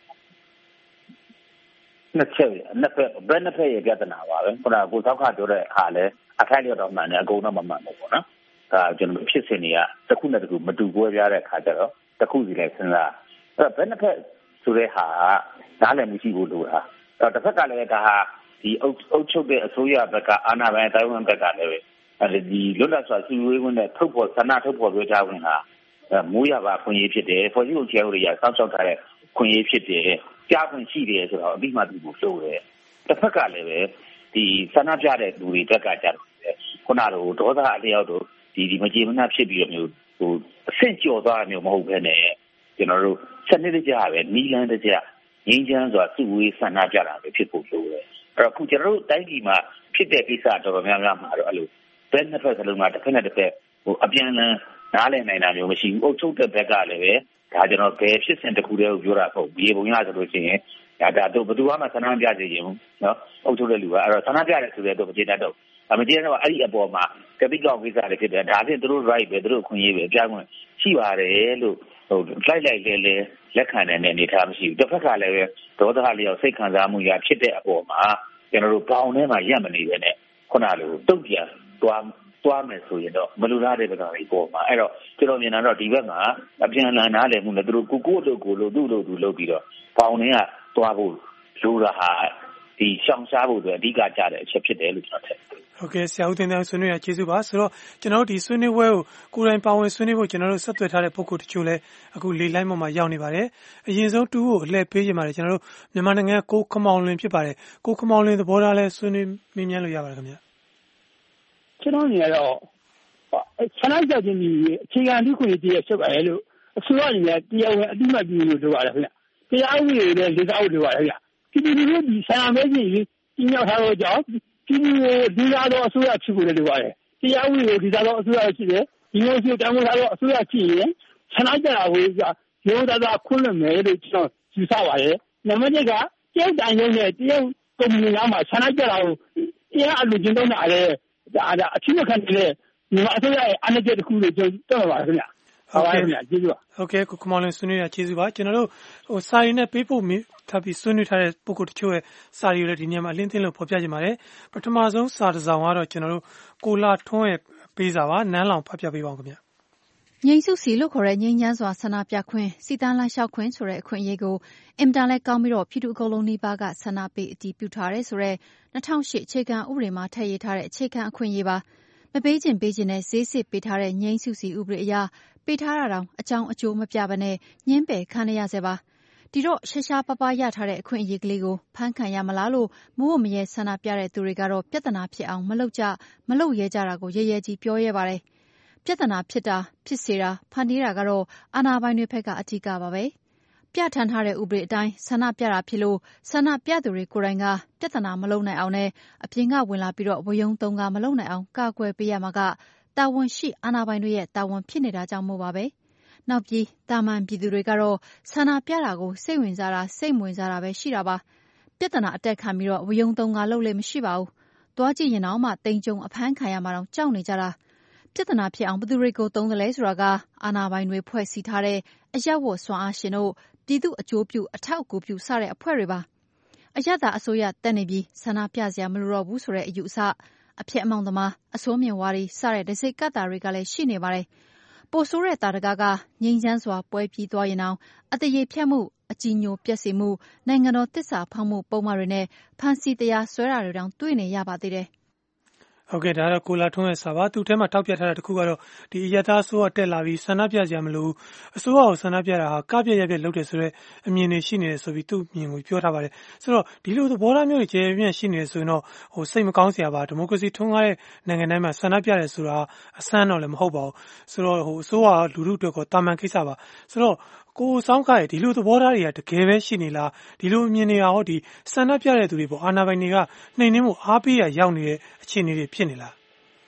နှစ်ချက်နှစ်ဖက်ဘယ်နှစ်ဖက်ရဲ့ပြဿနာပါပဲခုနကကိုသောက်ခပြောတဲ့အခါလဲအခိုက်လျော့တော့မှန်တယ်အကုန်တော့မမှန်ဘူးပေါ့နော်ဒါကျွန်တော်ဖြစ်စဉ်တွေကတစ်ခုနဲ့တစ်ခုမတူကွဲပြားတဲ့အခါကျတော့တစ်ခုစီလိုက်စဉ်းစားအဲ့တော့ဘယ်နှစ်ဖက်ဆိုတဲ့ဟာနားလည်မှုရှိဖို့လိုတာအဲ့တော့တစ်ဖက်ကလည်းဒါဟာဒီအုပ်ချုပ်တဲ့အစိုးရဘက်ကအာဏာပိုင်တိုင်းဝန်ဘက်ကလည်းအဲ့ဒီလွတ်လပ်စွာစီဝေးဝင်တဲ့ထုတ်ဖော်ဆန္ဒထုတ်ဖော်ပြောကြားဝင်ဟာမိုးရပါခွင့်ရေးဖြစ်တယ်ဖွဲ့စည်းပုံခြေဥပဒေရစောင့်ရှောက်ထားတဲ့ခွင့်ရေးဖြစ်တယ်ကြားခွင့်ရှိတယ်ဆိုတော့အပြီးမှဒီကိုလို့တယ်တစ်ဖက်ကလည်းပဲဒီဆန္ဒပြတဲ့လူတွေဘက်ကကြတော့ခုနကဒေါသအလျောက်တို့ဒီမကြေမနပ်ဖြစ်ပြီးတော့မျိုးဟိုအဆင့်ကျော်သွားမျိုးမဟုတ်ဘဲနဲ့ကျွန်တော်တို့စနစ်တကျပဲနီးလန်းတကျငင်းချမ်းစွာစုဝေးဆန္ဒပြတာပဲဖြစ်ဖို့လိုတယ်အဲ့တော့ခုကျွန်တော်တို့တိုင်းပြည်မှာဖြစ်တဲ့ကိစ္စတော်တော်များများမှာတော့အဲ့လိုဘယ်နှစ်ဖက်စလုံးမှာတစ်ဖက်နဲ့တစ်ဖက်ဟိုအပြန်အလှန်နားလည်နိုင်တာမျိုးမရှိဘူးအုပ်ချုပ်တဲ့ဘက်ကလည်းပဲဒါကျွန်တော်ဘယ်ဖြစ်စဉ်တစ်ခုတည်းကိုပြောတာပေါ့ဒီပုံရဆိုလို့ရှိရင်ဒါတို့ဘယ်သူမှဆန္ဒပြကြရင်နော်အုပ်ချုပ်တဲ့လူကအဲ့တော့ဆန္ဒပြတယ်ဆိုတဲ့တော့မကျေတတ်တော့မကျေတော့အဲ့ဒီအပေါ်မှာကပိကောက်ကိစ္စတွေဖြစ်တယ်ဒါဖြင့်သူတို့ right ပဲသူတို့အခွင့်အရေးပဲအပြောင်းဝင်ရှိပါတယ်လို့ဟိုလိုက်လဲလက်ခံတဲ့အနေထားမရှိဘူးတစ်ဖက်ကလည်းပဲဒေါသလျောက်စိတ်ခံစားမှုရဖြစ်တဲ့အပေါ်မှာကျွန်တော်တို့ဘောင်ထဲမှာရက်မနေပဲနဲ့ခုနလိုတုတ်ပြန်သွားမယ်ဆိုရင်တော့မလူလားတဲ့ဘက်ကလေးပေါ်မှာအဲ့တော့ကျွန်တော်မြင်တာတော့ဒီဘက်မှာအပြန်အလှန်နားလည်မှုနဲ့သူတို့ကိုလို့သူ့လို့သူလုပ်ပြီးတော့ဘောင်ထဲကသွားဖို့လူတာဟာဒီရှောင်ရှားဖို့အတွက်အဓိကကြတဲ့အချက်ဖြစ်တယ်လို့ကျွန်တော်ထင်ဟုတ်ကဲ့ဆရာဦးတင်တဲ့ဆွေးနွေးရကျေးဇူးပါဆိုတော့ကျွန်တော်တို့ဒီဆွေးနွေးပွဲကိုကိုယ်တိုင်ပါဝင်ဆွေးနွေးဖို့ကျွန်တော်တို့ဆက်သွယ်ထားတဲ့ပုဂ္ဂိုလ်တချို့လည်းအခုလေလိုင်းပေါ်မှာရောက်နေပါတယ်အရင်ဆုံးတူကိုအလှည့်ပေးကြပါတယ်ကျွန်တော်တို့မြန်မာနိုင်ငံကိုခမောင်လွင်ဖြစ်ပါတယ်ကိုခမောင်လွင်သဘောထားလဲဆွေးနွေးမေးမြန်းလို့ရပါတယ်ခင်ဗျာကျွန်တော်နေတော့ဆန္ဒပြခြင်းဒီအခြေခံလူ့ခွင့်ရေးဖြစ်ပါတယ်လို့အစိုးရအနေနဲ့တရားဝင်အတိအမှတ်ပြုလို့ပြောရတယ်ခင်ဗျတရားဥပဒေနဲ့လေ့လာဖို့လိုပါတယ်ခင်ဗျဒီဒီဆန္ဒမဲကြီးကြီးရောက်ထားတော့ကြောင့်ဒီဒီလာတော့အစိုးရဖြစ်ဖို့လည်းလိုပါတယ်တရားဥပဒေဒီလာတော့အစိုးရဖြစ်တယ်ဒီလိုရှိတောင်းထားတော့အစိုးရဖြစ်ရင်ဆန္ဒပြတာကိုရိုးသားခွင့်လွှတ်မယ်လို့ကျွန်တော်ယူဆပါတယ်နံပါတ်1ကတရုတ်တိုင်းရုံးနဲ့တရုတ်ကုမ္ပဏီများမှာဆန္ဒပြတာကိုတရားအလူကျင်းတော့တာလည်းဒါအဖြစ်မခံတဲ့မြန်မာအစိုးရရဲ့အနာဂတ်တစ်ခုလို့ကျွန်တော်ပြောပါခင်ဗျာဟုတ်ပါခင်ဗျာကျေးဇူးပါဟုတ်ကဲ့ကိုခမောင်လွင်ဆွေးနွေးရကျေးဇူးပါကျွန်တော်တို့ဟိုစာရင်းနဲ့ပေးဖို့ထားပြီးဆွေးနွေးထားတဲ့ပုဂ္ဂိုလ်တချို့ရဲ့စာရီကိုလည်းဒီနေရာမှာအလင်းသိလို့ဖော်ပြကြပါတယ်ပထမဆုံးစာတစ်စောင်ကတော့ကျွန်တော်တို့ကိုလာထွန်းရဲ့ပေးစာပါနန်းလောင်ဖတ်ပြပေးပါဦးခင်ဗျာငြိမ်းစုစီလို့ခေါ်တဲ့ငြိမ်းချမ်းစွာဆန္ဒပြခွင့်စီတန်းလမ်းလျှောက်ခွင့်ဆိုတဲ့အခွင့်အရေးကိုအင်တာနက်ကောင်းပြီးတော့ပြည်သူအကုန်လုံးနှိပါကဆန္ဒပေးအတည်ပြုထားတယ်ဆိုတော့2008အခြေခံဥပဒေမှာထည့်ရေးထားတဲ့အခြေခံအခွင့်အရေးပါမပေးခြင်းပေးခြင်းနဲ့ဈေးစစ်ပေးထားတဲ့ငြိမ်းစုစီဥပဒေအရပေးထားတာတောင်အကြောင်းအကျိုးမပြဘဲနဲ့ညှင်းပယ်ခံရစေပါဒီတော့ရှားပါးရထားတဲ့အခွင့်အရေးကလေးကိုဖန်ခံရမလားလို့မိုးမရဲဆန္ဒပြတဲ့သူတွေကတော့ပြဿနာဖြစ်အောင်မလုပ်ရဲကြတာကိုရဲကြီးပြောရဲပါတယ်ပြဿနာဖြစ်တာဖြစ်စေတာဖန်တီးတာကတော့အာဏာပိုင်တွေဘက်ကအထူးကပါပဲပြဋ္ဌာန်းထားတဲ့ဥပဒေအတိုင်းဆန္ဒပြတာဖြစ်လို့ဆန္ဒပြသူတွေကိုယ်တိုင်ကပြဿနာမလုပ်နိုင်အောင်နဲ့အပြင်ကဝင်လာပြီးတော့ဝယုံသုံးကမလုပ်နိုင်အောင်ကာကွယ်ပေးရမှာကတာဝန်ရှိအာဏာပိုင်တွေရဲ့တာဝန်ဖြစ်နေတာကြောင့်မို့ပါပဲနောက်ပြီးတာမန်ပြည်သူတွေကတော့ဆန္ဒပြတာကိုစိတ်ဝင်စားတာစိတ်မဝင်စားတာပဲရှိတာပါပြဿနာအတက်ခံပြီးတော့ဝယုံသုံးကလုပ်လေမရှိပါဘူးတွားကြည့်ရင်တော့မှတိမ်ကြုံအဖမ်းခံရမှာတော့ကြောက်နေကြတာပြဿနာဖြစ်အောင်ဘသူတွေကိုသုံးတယ်လဲဆိုတာကအာဏာပိုင်တွေဖွဲ့စည်းထားတဲ့အရက်ဝတ်စွမ်းအားရှင်တို့ပြည်သူအကျိုးပြုအထောက်အကူပြုစတဲ့အဖွဲ့တွေပါအရက်သာအစိုးရတက်နေပြီးဆန္ဒပြစရာမလိုတော့ဘူးဆိုတဲ့အယူအဆအဖြစ်အမောင်သမားအစိုးမြင်ဝါဒီစတဲ့ဒစိကတ်တာတွေကလည်းရှိနေပါတယ်ပိုဆိုးတဲ့တာတကားကငြိမ်းချမ်းစွာပွဲပြီးသွားရင်အောင်အတရေဖြတ်မှုအကြီးညိုပြက်စီမှုနိုင်ငံတော်တစ္ဆာဖောက်မှုပုံမှန်တွေနဲ့ဖန်စီတရားဆွဲတာတွေတောင်တွေ့နေရပါသေးတယ်ဟုတ်ကဲ့ဒါကတော့ကိုလာထွန်းရဲ့စာပါသူထဲမှာထောက်ပြထားတဲ့တစ်ခုကတော့ဒီအရသာဆိုးကတက်လာပြီးဆန္ဒပြကြမလို့အစိုးရကိုဆန္ဒပြတာဟာကပြက်ရက်ပြက်လုပ်တယ်ဆိုတော့အမြင်တွေရှိနေတယ်ဆိုပြီးသူ့မြင်ကိုပြောထားပါတယ်ဆိုတော့ဒီလိုသဘောထားမျိုးတွေကျေပြန့်ရှိနေတယ်ဆိုရင်တော့ဟိုစိတ်မကောင်းစရာပါဒီမိုကရေစီထွန်းကားတဲ့နိုင်ငံတိုင်းမှာဆန္ဒပြတယ်ဆိုတာအဆန်းတော့လည်းမဟုတ်ပါဘူးဆိုတော့ဟိုအစိုးရလူထုအတွက်ကောတာမန်ကိစ္စပါဆိုတော့ကိုစောင်းခါရဲ့ဒီလိုသဘောထားတွေကတကယ်ပဲရှိနေလားဒီလိုအမြင်တွေကဟောဒီဆန္ဒပြတဲ့သူတွေပေါ့အာဏာပိုင်တွေကနှိမ်နှင်းမှုအားပေးရရောက်နေတဲ့အခြေအနေတွေဖြစ်နေလား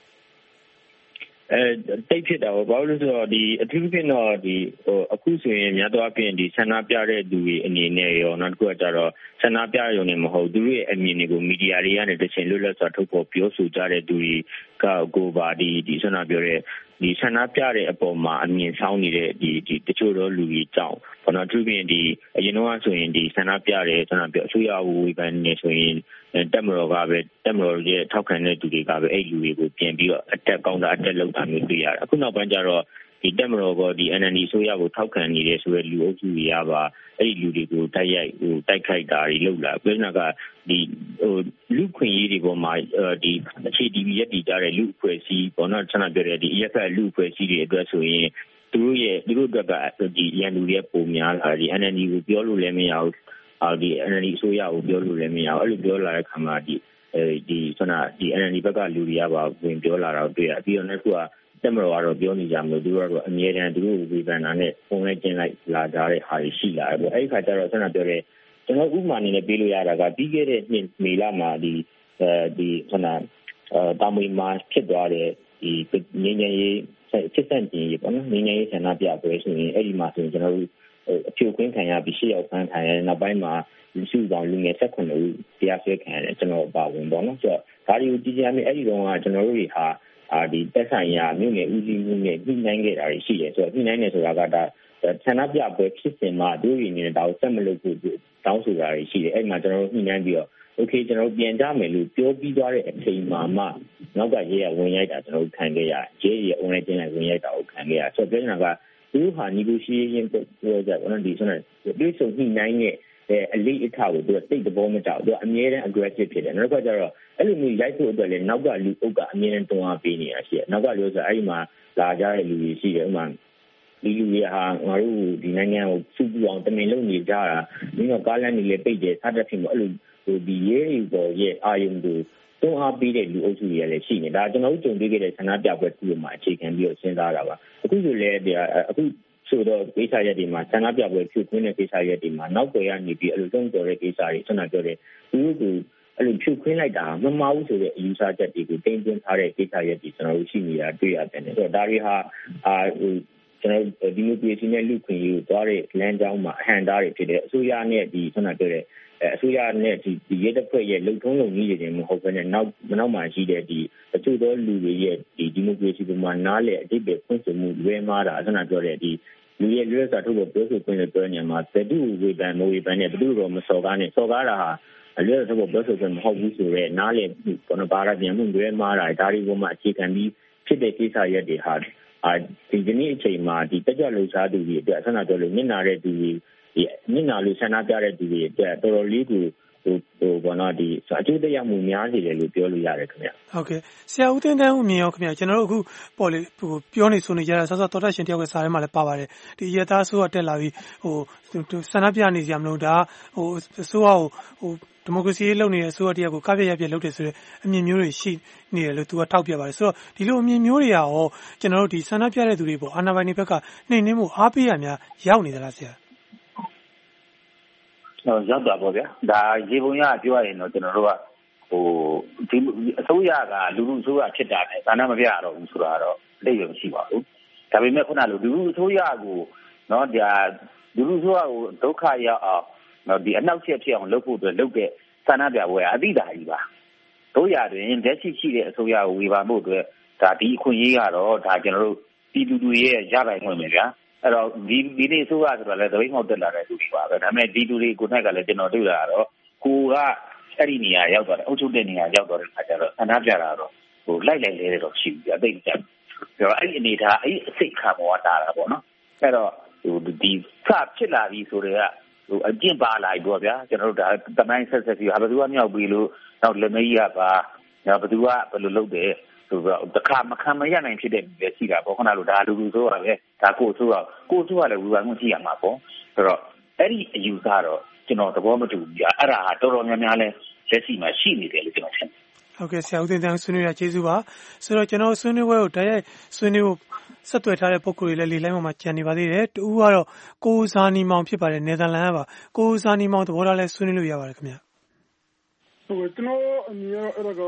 တိတ်ဖြစ်တာပေါ့ဘာလို့လဲဆိုတော့ဒီအထူးဖြင့်တော့ဒီအခုဆိုရင်များသောအားဖြင့်ဒီဆန္ဒပြတဲ့သူတွေအနေနဲ့ရောနောက်တစ်ခုကကြတော့ဆန္ဒပြရုံနဲ့မဟုတ်သူတို့ရဲ့အမြင်တွေကိုမီဒီယာတွေကနေတချင်လွတ်လပ်စွာထုတ်ဖော်ပြောဆိုကြတဲ့သူတွေကကိုပါဒီဆန္ဒပြောတဲ့ဒီဆန္ဒပြတဲ့အပေါ်မှာအမြင်ဆောင်နေတဲ့ဒီတချို့သောလူတွေကြောင့်ဘာလို့သူပြင်ဒီအရင်တော့ဆိုရင်ဒီဆန္ဒပြတဲ့ဆန္ဒပြအစိုးရဝေဖန်နေဆိုရင်တက်မတော်ကပဲတက်မတော်ရဲ့ထောက်ခံတဲ့သူတွေကပဲအဲ့လူတွေကိုပြင်ပြီးတော့အတက်ကောင်းတာအတက်လောက်တာမျိုးတွေ့ရတယ်အခုနောက်ပိုင်းကျတော့ဒီတက်မတော်ကဒီ NND အစိုးရကိုထောက်ခံနေတယ်ဆိုတဲ့လူအုပ်စုတွေကပါအဲ့ဒီလူတွေကိုတိုက်ရိုက်တိုက်ခိုက်တာတွေလုပ်လာပြည်နာကဒီလူခွင့်ရေးတွေပေါ်မှာဒီအခြေတီဗီရက်တီကြတဲ့လူအဖွဲ့အစည်းပေါ်တော့ဆန္ဒပြတဲ့ဒီ EFF လူအဖွဲ့အစည်းတွေအတွက်ဆိုရင်သူတို့အတွက်ကဒီရန်သူတွေပုံများလာဒီ NND ကိုပြောလို့လည်းမရဘူးဒီ NND အစိုးရကိုပြောလို့လည်းမရဘူးအဲ့လိုပြောလာတဲ့ခါမှာဒီဆန္ဒဒီ NND ဘက်ကလူတွေကပါဝင်ပြောလာတာတွေ့ရပြီးတော့နောက်တစ်ခုကတက်မတော်ကတော့ပြောနေကြမလို့သူတို့ကတော့အမြဲတမ်းသူတို့ဝေဖန်တာနဲ့ပုံလဲကျင်းလိုက်လာကြတဲ့ဟာရှိလာတယ်ပေါ့အဲ့ဒီခါကျတော့ဆန္ဒပြောတဲ့ကျွန်တော်ဥပမာအနေနဲ့ပေးလို့ရတာကပြီးခဲ့တဲ့နှစ်မေလမှာဒီဆန္ဒတာမွေမှာဖြစ်သွားတဲ့ဒီငင်းငယ်ရေးစစ်စံတင်ရေးပေါ့နော်ငင်းငယ်ရေးဆန္ဒပြပွဲဆိုရင်အဲ့ဒီမှာဆိုရင်ကျွန်တော်တို့အဖြိုခွင်းခံရပြီးရှေ့ရောက်ဖမ်းခံရတဲ့နောက်ပိုင်းမှာလူစုဆောင်လူငယ်18ဦးတရားစွဲခံရတယ်ကျွန်တော်ပါဝင်ပေါ့နော်ဆိုတော့ဒါတွေကိုကြည့်ကြမယ်အဲ့ဒီတော့ကကျွန်တော်တို့တွေဟာဒီတက်ဆိုင်ရာမြို့နယ်ဦးစီးမှုနဲ့ညှိနှိုင်းခဲ့တာရှိတယ်ဆိုတော့ညှိနှိုင်းနေဆိုတာကဒါဆန္ဒပြပွဲဖြစ်စဉ်မှာတို့ရင်းနေတဲ့ဒါကိုဆက်မလုပ်ဖို့တောင်းဆိုတာရှိတယ်အဲ့မှာကျွန်တော်တို့ညှိနှိုင်းပြီးတော့โอเคကျွန်တော်ပြန်ကြမယ်လို့ပြောပြီးသွားတဲ့အချိန်မှာမှနောက်ကရေးရဝင်ရိုက်တာကျွန်တော်တို့ခံခဲ့ရတယ်ရေးရ online ကျင်းလိုက်ဝင်ရိုက်တာကိုခံခဲ့ရဆိုတော့ပြောနေတာကသူဟာ negotiation ပြောကြပါတော့ဒီဆိုတော့ဒီဆိုညှိနှိုင်းတဲ့အလေးအထားကိုသူတိတ်တဘောမကြောက်သူအမြဲတမ်း aggressive ဖြစ်တယ်နောက်တစ်ခါကျတော့အဲ့လိုမျိုးရိုက်ဖို့အတွက်လည်းနောက်ကလူအုပ်ကအမြဲတမ်းတွန်းအားပေးနေတာရှိတယ်နောက်ကလူဆိုအဲ့ဒီမှာလာကြတဲ့လူတွေရှိတယ်ဥပမာဒီလူတွေဟာငါတို့ဒီနိုင်ငံကိုစုပူအောင်တမင်လုပ်နေကြတာဒီတော့ကားလမ်းတွေလည်းပိတ်တယ်ဆက်တက်ဖြစ်လို့အဲ့လိုဒီရေးတွေပေါ်ရဲ့အာယုံတွေတွန်းအားပေးတဲ့လူအုပ်စုတွေလည်းရှိနေဒါကျွန်တော်တို့ကြုံတွေ့ခဲ့တဲ့ဆန္ဒပြပွဲတစ်ခုမှာအခြေခံပြီးတော့စဉ်းစားတာပါအခုဆိုလည်းအခုဆိုတော့ကိစ္စရပ်တွေမှာဆန္ဒပြပွဲဖြိုခွင်းတဲ့ကိစ္စရပ်တွေမှာနောက်ွယ်ရနေပြီးအဲ့လိုတုံ့တော်တဲ့ကိစ္စတွေဆွမ်းနာပြောတဲ့သူတို့အဲ့လိုဖြိုခွင်းလိုက်တာမမှားဘူးဆိုတဲ့အယူဆချက်တွေကိုတင်သွင်းထားတဲ့ကိစ္စရပ်တွေကျွန်တော်တို့ရှိနေတာတွေ့ရတယ်ဆိုတော့ဒါတွေဟာကျွန်တော်ဒီမိုကရေစီနဲ့လူခွင့်ရေးကိုသွားတဲ့လမ်းကြောင်းမှာအဟန့်တားတွေဖြစ်တဲ့အစိုးရနဲ့ဒီဆွမ်းနာပြောတဲ့အစိုးရနဲ့ဒီရဲတပ်ဖွဲ့ရဲ့လုံထုံးလုံနည်းတွေမဟုတ်ဘဲနဲ့နောက်မှာရှိတဲ့ဒီအချို့သောလူတွေရဲ့ဒီမိုကရေစီပေါ်မှာနားလည်အတိတ်ပဲဖွင့်ဆိုမှုလွဲမှားတာဆွမ်းနာပြောတဲ့ဒီလူရဲ့လွဲစာထုတ်ဖို့ပြောဆိုခွင့်နဲ့ပြောနေမှာဘယ်သူဝေဖန်မဝေဖန်နဲ့ဘယ်သူတော့မစော်ကားနဲ့စော်ကားတာဟာအလွဲထုတ်ဖို့ပြောဆိုခွင့်မဟုတ်ဘူးဆိုတော့နားလည်ဘာသာပြန်မှုလွဲမှားတာဒါတွေပေါ်မှာအခြေခံပြီးဖြစ်တဲ့ကိစ္စရပ်တွေဟာဒီနေ့အချိန်မှာဒီတက်ကြွလှုပ်ရှားသူတွေအတွက်ဆန္ဒပြောလို့မျက်နာတဲ့သူတွေဒီမျက်နာလို့ဆန္ဒပြတဲ့သူတွေအတွက်တော်တော်လေးကိုဘောနော်ဒီအကျိုးတရားမှုများနေတယ်လို့ပြောလို့ရတယ်ခင်ဗျဟုတ်ကဲ့ဆရာဦးသိန်းတန်းဦးမြင်ရောခင်ဗျကျွန်တော်တို့အခုပေါ့လေပြောနေဆိုနေကြတာဆော့တော်တက်ရှင်တယောက်ကစာထဲမှာလည်းပါပါတယ်ဒီရသားဆိုးကတက်လာပြီးဆန္ဒပြနေကြမလို့ဒါအစိုးရကိုဒီမိုကရေစီရေးလုပ်နေတဲ့အစိုးရတရားကိုကပြည့်ရပြည့်လုပ်တယ်ဆိုတဲ့အမြင်မျိုးတွေရှိနေတယ်လို့သူကထောက်ပြပါတယ်ဆိုတော့ဒီလိုအမြင်မျိုးတွေရောကျွန်တော်တို့ဒီဆန္ဒပြတဲ့သူတွေပေါ့အာဏာပိုင်တွေဘက်ကနှိမ်နှင်းမှုအားပေးရများရောက်နေသလားဆရာရောက်တာပေါ့ဗျာဒါရေပုံရပြောရရင်တော့ကျွန်တော်တို့ကဒီအစိုးရကလူလူအစိုးရဖြစ်တာနဲ့သာနာမပြရတော့ဘူးဆိုတာတော့အတိတ်မရှိပါဘူးဒါပေမဲ့ခုနလိုလူလူအစိုးရကိုနော်ဒါလူလူအစိုးရကိုဒုက္ခရောက်အောင်နော်ဒီအနောက်ချက်ဖြစ်အောင်လုပ်ဖို့အတွက်လုပ်တဲ့ဆန္ဒပြပွဲအတိတ်ဓာကြီးပါတို့ရတွင်လက်ရှိတဲ့အစိုးရကိုဝေဖန်ဖို့အတွက်ဒါဒီအခွင့်အရေးကတော့ဒါကျွန်တော်တို့ပြည်သူတွေရဲ့ရပိုင်ခွင့်ပဲဗျာအဲ့တော့ဒီနေ့ဆိုရဆိုတော့လည်းသပိတ်မှောက်တက်လာတဲ့သူတွေပါပဲဒါပေမဲ့ဒီလူတွေကိုယ်တိုင်ကလည်းကျွန်တော်တွေ့လာတော့ကိုကအဲ့ဒီနေရာရောက်သွားတယ်အုပ်ချုပ်တဲ့နေရာရောက်သွားတဲ့အခါကျတော့ဆန္ဒပြတာတော့လိုက်လဲတော့ရှိပြီအသိကြတယ်ဆိုတော့အဲ့ဒီအနေထားအဲ့ဒီအစိတ်ခံပေါ်တာတာပေါ့နော်အဲ့တော့ဒီစဖြစ်လာပြီဆိုတော့အကျင့်ပါလာပြီပေါ့ဗျာကျွန်တော်တို့ဒါတမိုင်းဆက်ပြီးဟာဘယ်သူကမြောက်ပြီလို့နောက်လက်မကြီးကပါနောက်ဘယ်သူကဘယ်လိုလုပ်တယ်ဆိုတော့တခါမခံမရနိုင်ဖြစ်တဲ့လူတွေရှိတာပေါ့ခဏလိုဒါလူဆိုတော့ပဲဒါကိုဆိုတော့လည်းဝေဖန်မှုရှိရမှာပေါ့ဆိုတော့အဲ့ဒီအယူဆတော့ကျွန်တော်သဘောမတူဘူးကြာအဲ့ဒါဟာတော်တော်များများလဲလက်ရှိမှာရှိနေတယ်လို့ကျွန်တော်ထင်တယ်ဟုတ်ကဲ့ဆရာဦးသိန်းတန်းဆွေးနွေးရကျေးဇူးပါဆိုတော့ကျွန်တော်ဆွေးနွေးပွဲကိုတိုက်ရိုက်ဆွေးနွေးဖို့ဆက်သွယ်ထားတဲ့ပုံကိုယ်တွေလည်းလေလိုင်းပေါ်မှာကြံနေပါသေးတယ်တူကတော့ကိုဇာနီမောင်ဖြစ်ပါတယ်နယ်သာလန်ကပါကိုဇာနီမောင်သဘောထားလဲဆွေးနွေးလို့ရပါတယ်ခင်ဗျဟုတ်ကျွန်တော်အမြင်အဲ့ဒါက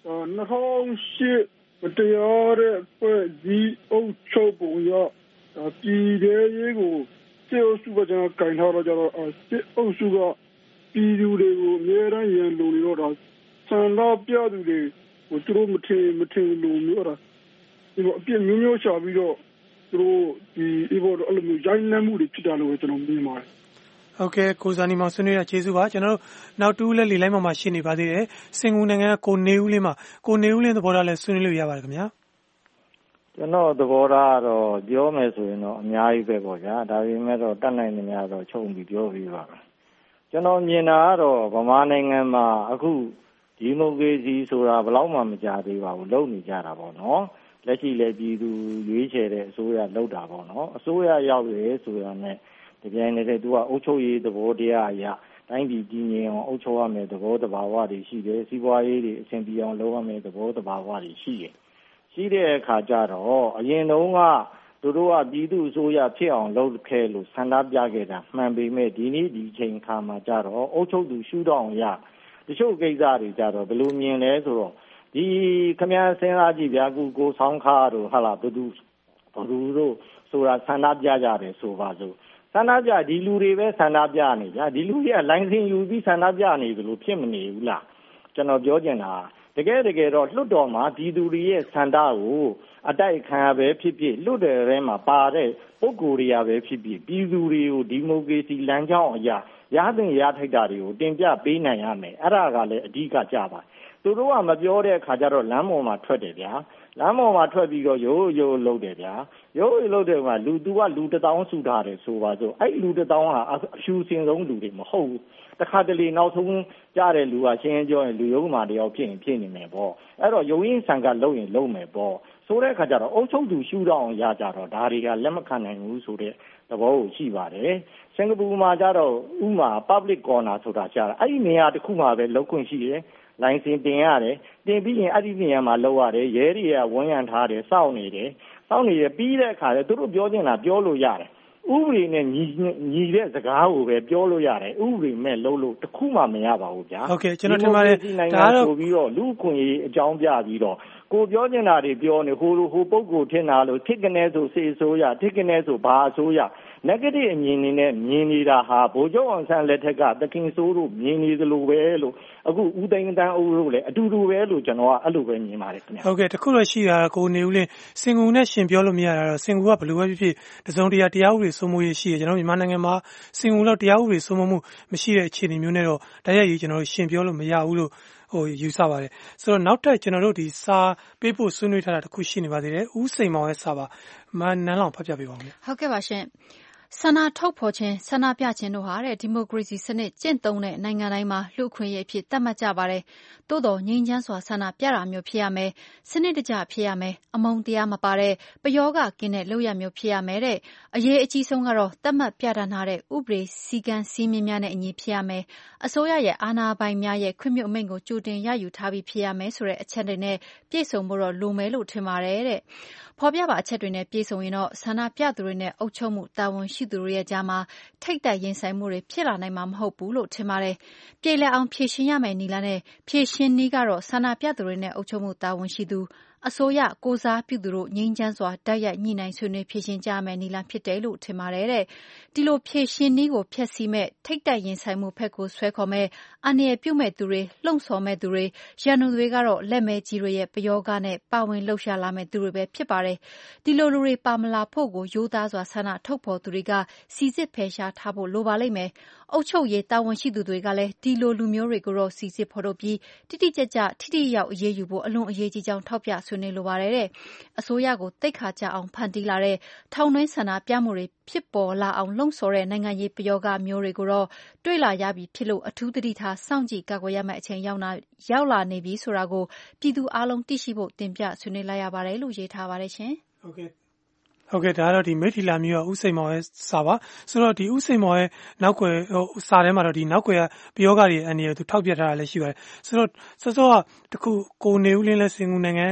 2008မတရားတဲ့ဖွဲ့ဒီအုပ်ချုပ်ပုံရပြည်တဲ့ရေးကိုစေအုပ်စုကကျွန်တော်ကင်ထားတော့ကြတော့စေအုပ်စုကပြည်သူတွေကိုအများအားရန်လုံနေတော့ဆန္ဒပြသူတွေကိုသူတို့မထင်လို့မျိုးတော့ဒီအပြစ်မျိုးရှာပြီးတော့သူတို့ဒီဘောအဲ့လိုမျိုးရိုင်းနှက်မှုတွေဖြစ်တာလို့ကျွန်တော်မြင်ပါတယ်ဟုတ်ကဲ့ကိုဇာနီမောင်ဆွေးနွေးရကျေးဇူးပါကျွန်တော်တို့နောက်တူလဲလေလိုင်းမှာရှိနေပါသေးတယ်စင်ကူနိုင်ငံကကိုနေဦးလင်းသဘောထားလဲဆွေးနွေးလို့ရပါတယ်ခင်ဗျာကျွန်တော်သဘောထားကတော့ပြောမယ်ဆိုရင်တော့အများကြီးပဲပေါ့ဗျာဒါပေမဲ့တော့တတ်နိုင်နေများတော့ချုပ်ပြီးပြောပြီးပါမယ်ကျွန်တော်မြင်တာကတော့ဗမာနိုင်ငံမှာအခုဒီမိုကရေစီဆိုတာဘယ်တော့မှမကြသေးပါဘူးလုပ်နေကြတာပေါ့နော်လက်ရှိလည်းပြည်သူရွေးချယ်တဲ့အစိုးရလုပ်တာပေါ့နော်အစိုးရရောက်ရဲဆိုတာနဲ့ဒီပြိုင်နေတဲ့သူကအုပ်ချုပ်ရေးသဘောတရားအရတိုင်းပြည်ကြီးငြိမ်အောင်အုပ်ချုပ်ရမယ်သဘောတဘာဝတွေရှိတယ်စီးပွားရေးတွေအဆင်ပြေအောင်လုပ်ရမယ်သဘောတဘာဝတွေရှိတယ်ရှိတဲ့အခါကျတော့အရင်တုန်းကသူတို့ကပြည်သူအစိုးရဖြစ်အောင်လုပ်ခဲ့လို့ဆန္ဒပြခဲ့တာမှန်ပေမဲ့ဒီနေ့ဒီချိန်ခါမှာကျတော့အုပ်ချုပ်သူရှုထောင့်ရတချို့ကိစ္စတွေကြတော့ဘယ်လိုမြင်လဲဆိုတော့ဒီခမည်းစဉ်းစားကြည့်ဗျာကိုဆောင်ခါတို့ဟာလာဘသူတို့ဆိုတာဆန္ဒပြကြတယ်ဆိုပါစို့ဆန္ဒပြဒီလူတွေပဲဆန္ဒပြနေကြဒီလူတွေကလိုင်းစင်ယူပြီးဆန္ဒပြနေသလိုဖြစ်မနေဘူးလားကျွန်တော်ပြောချင်တာတကယ်တော့လွတ်တော်မှာပြည်သူတွေရဲ့ဆန္ဒကိုအတိုက်ခံရပဲဖြစ်ဖြစ်လွတ်တယ်ထဲမှာပါတဲ့ပုဂ္ဂိုလ်တွေကပဲဖြစ်ဖြစ်ပြည်သူတွေကိုဒီမိုကရေစီလမ်းကြောင်းအရာရသင့်ရထိုက်တာတွေကိုတင်ပြပေးနိုင်ရမယ်အဲ့ဒါကလည်းအဓိကကြပါသူတို့ကမပြောတဲ့အခါကျတော့လမ်းပေါ်မှာထွက်တယ်ဗျာလမ်းပေါ်မှာထွက်ပြီးတော့ရိုးလုပ်တယ်ဗျာရိုးလုပ်တယ်ကလူ1000စုထားတယ်ဆိုပါစို့အဲ့လူ1000ဟာအဖြူစင်ဆုံးလူတွေမဟုတ်ဘူးတခါတလေနောက်ဆုံးကြားတဲ့လူကရှင်းပြောရင်လူရုံးမှာတယောက်ဖြစ်နေမယ်ပေါ့အဲ့တော့ရုံးရင်းဆန်ကလုပ်ရင်လုပ်မယ်ပေါ့ဆိုတဲ့အခါကျတော့အုပ်ချုပ်သူရှုတော့အောင်ရကြတော့ဒါတွေကလက်မခံနိုင်ဘူးဆိုတဲ့သဘောကိုရှိပါတယ်စင်ကာပူမှာကျတော့ဥမာ public corner ဆိုတာကြားတာအဲ့ဒီနေရာတစ်ခုမှာပဲလုပ်ခွင့်ရှိတယ်လိုင်စင်တင်ရတယ်တင်ပြီးရင်အဲ့ဒီနေရာမှာလုပ်ရတယ်ရဲတွေကဝန်ရံထားတယ်စောင့်နေတယ်ပြီးတဲ့အခါကျသူတို့ပြောချင်တာပြောလို့ရတယ်ဥပဒေနဲ့ညီတဲ့စကားကိုပဲပြောလို့ရတယ်ဥပဒေမဲ့လုပ်လို့တခုမှမရပါဘူးဗျာဟုတ်ကဲ့ကျွန်တော်ထင်ပါတယ်ဒါတော့ပြီးတော့လူခွင့်ရေးအကြောင်းပြပြီးတော့ကိုပြောချင်တာတွေပြောနေဟိုပုဂ္ဂိုလ်ထင်တာလို့ထစ်ကနေဆိုစေဆိုရထစ်ကနေဆိုဘာအစိုးရ negative အမြင်နေနဲ့မြင်နေတာဟာဗိုလ်ချုပ်အောင်ဆန်းလက်ထက်ကသခင်စိုးတို့မြင်နေသလိုပဲလို့အခုဦးသိန်းတန်းအုပ်တို့လည်းအတူတူပဲလို့ကျွန်တော်ကအဲ့လိုပဲမြင်ပါတယ်ခင်ဗျာဟုတ်ကဲ့တခုတော့ရှိတာကိုနေဦးလင်းစင်ကူနဲ့ရှင်ပြောလို့မရတာတော့စင်ကူကဘယ်လိုပဲဖြစ်တစုံတရာတရားဥပဒေစိုးမိုးရေးရှိတယ်ကျွန်တော်မြန်မာနိုင်ငံမှာစင်ကူလောက်တရားဥပဒေစိုးမိုးမှုမရှိတဲ့အခြေအနေမျိုးနဲ့တော့တရားရေးကျွန်တော်ရှင်ပြောလို့မရဘူးလို့ယူဆပါတယ်ဆိုတော့နောက်ထပ်ကျွန်တော်တို့ဒီစာပေးဖို့ဆွေးနွေးထားတာတခုရှိနေပါသေးတယ်ဦးစိန်မောင်ရဲ့စာပါမနန်းလောင်ဖတ်ပြပေးပါဦးဟုတ်ကဲ့ပါရှင်ဆန္ဒထုတ်ဖော်ခြင်းဆန္ဒပြခြင်းတို့ဟာဒီမိုကရေစီစနစ်ကျင့်သုံးတဲ့နိုင်ငံတိုင်းမှာလူ့အခွင့်အရေးအဖြစ်သတ်မှတ်ကြပါတယ်။သို့တော်ငြိမ်းချမ်းစွာဆန္ဒပြတာမျိုးဖြစ်ရမယ်။စနစ်တကျဖြစ်ရမယ်။အမုန်းတရားမပါတဲ့ပယောဂကင်းတဲ့လုပ်ရမျိုးဖြစ်ရမယ်တဲ့အရေးအကြီးဆုံးကတော့သတ်မှတ်ပြဋ္ဌာန်းထားတဲ့ဥပဒေစည်းကမ်းစည်းမျဉ်းများနဲ့အညီဖြစ်ရမယ်။အစိုးရရဲ့အာဏာပိုင်များရဲ့ခွင့်ပြုအမိန့်ကိုကြိုတင်ရယူထားပြီးဖြစ်ရမယ်ဆိုတဲ့အချက်တွေနဲ့ပြည့်စုံဖို့တော့လိုမယ်လို့ထင်ပါတယ်တဲ့။ဖော်ပြပါအချက်တွေနဲ့ပြည့်စုံရင်တော့ဆန္ဒပြသူတွေနဲ့အုပ်ချုပ်မှုတာဝန်ရှိသူတွေရဲ့ကြားမှာထိတ်တိုက်ရင်ဆိုင်မှုတွေဖြစ်လာနိုင်မှာမဟုတ်ဘူးလို့ထင်ပါတယ်။ပြည်လည်အောင်ဖြည့်ရှင်းရမယ်နီလာနဲ့ဖြည့်ရှင်းနည်းကတော့ဆန္ဒပြသူတွေနဲ့အုပ်ချုပ်မှုတာဝန်ရှိသူအစိုးရကိုစားပြုသူတို့ငြိမ်းချမ်းစွာတိုက်ရိုက်ညှိနှိုင်းဆွေးနွေးဖြည့်ရှင်းကြမယ်နီလာဖြစ်တယ်လို့ထင်ပါတယ်တဲ့။ဒီလိုဖြည့်ရှင်းနည်းကိုဖျက်ဆီးမဲ့ထိတ်တိုက်ရင်ဆိုင်မှုဖက်ကိုဆွဲခေါ်မဲ့အန္တရာယ်ပြုမဲ့သူတွေလှုံ့ဆော်မဲ့သူတွေရန်သူတွေကတော့လက်မဲကြီးတွေရဲ့ပယောဂနဲ့ပါဝင်လှုပ်ရှားလာမဲ့သူတွေပဲဖြစ်ပါတယ်။ဒီလိုလူတွေပါမလာဖို့ကိုရိုးသားစွာဆန္ဒထုတ်ဖော်သူတွေကစီစစ်ဖယ်ရှားထားဖို့လိုပါလိမ့်မယ်။အုပ်ချုပ်ရေးတာဝန်ရှိသူတွေကလည်းဒီလိုလူမျိုးတွေကိုတော့စီစစ်ဖော်ထုတ်ပြီးတိတိကျကျထိထိရောက်အရေးယူဖို့အလွန်အရေးကြီးကြောင်းထောက်ပြဆွေးနွေးလိုပါတယ်တဲ့အစိုးရကိုတိတ်ခါကြအောင်ဖန်တီးလာတဲ့ထောင်တွင်းဆန္ဒပြမှုတွေဖြစ်ပေါ်လာအောင်လှုံ့ဆော်တဲ့နိုင်ငံရေးပယောဂမျိုးတွေကိုတော့တွေ့လာရပြီဖြစ်လို့အထူးသတိထားစောင့်ကြည့်ကာကွယ်ရမယ့်အချိန်ရောက်လာနေပြီဆိုတာကိုပြည်သူအလုံးသိရှိဖို့တင်ပြဆွေးနွေးလိုက်ရပါတယ်လို့ရေးထားပါတယ်ရှင်ဟုတ်ကဲ့ဒါကတော့ဒီမိထီလာမျိုးကဥစိန်မောင်ရဲ့စာပါဆိုတော့ဒီဥစိန်မောင်ရဲ့နောက်ွယ်စာထဲမှာတော့ဒီနောက်ွယ်ကပယောဂတွေအန်ဒီရသူထောက်ပြထားတာလည်းရှိပါတယ်ဆိုတော့စောစောကတခုကိုနေဦးလင်းလဲစင်ကူနိုင်ငံ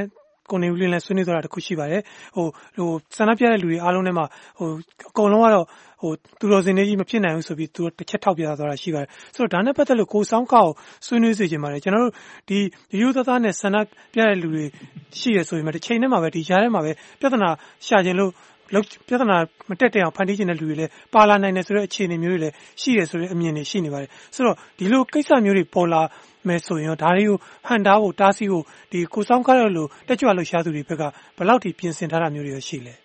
ကိုနေဦးလင်းလည်းဆွေးနွေးသွားတာတစ်ခုရှိပါတယ်ဆန္ဒပြတဲ့လူတွေအားလုံးထဲမှာအကုန်လုံးကတော့သူတော်စင်တွေကြီးမဖြစ်နိုင်ဘူးဆိုပြီးသူတစ်ချက်ထောက်ပြသွားတာရှိပါတယ်ဆိုတော့ဒါနဲ့ပတ်သက်လို့ကိုစောင်းကောက်ဆွေးနွေးစေချင်ပါတယ်ကျွန်တော်တို့ဒီရိုးသားသားနဲ့ဆန္ဒပြတဲ့လူတွေရှိရဆိုရင်တစ်ချိန်တည်းမှာပဲဒီကြားထဲမှာပဲပြဿနာရှာခြင်းလို့ပြဿနာမတက်တဲ့အောင်ဖန်တီးခြင်းတဲ့လူတွေလည်းပါလာနိုင်တယ်ဆိုတဲ့အခြေအနေမျိုးတွေလည်းရှိတယ်ဆိုတဲ့အမြင်တွေရှိနေပါတယ်ဆိုတော့ဒီလိုကိစ္စမျိုးတွေပေါ်လာမယ်ဆိုရင်ဒါတွေကိုဟန်တားဖို့တားဆီးဖို့ဒီကိုစောင်းကားရလို့တက်ကြွလှုပ်ရှားသူတွေဘက်ကဘယ်လောက်ထိပြင်ဆင်ထားတာမျိုးတွေရှိလဲ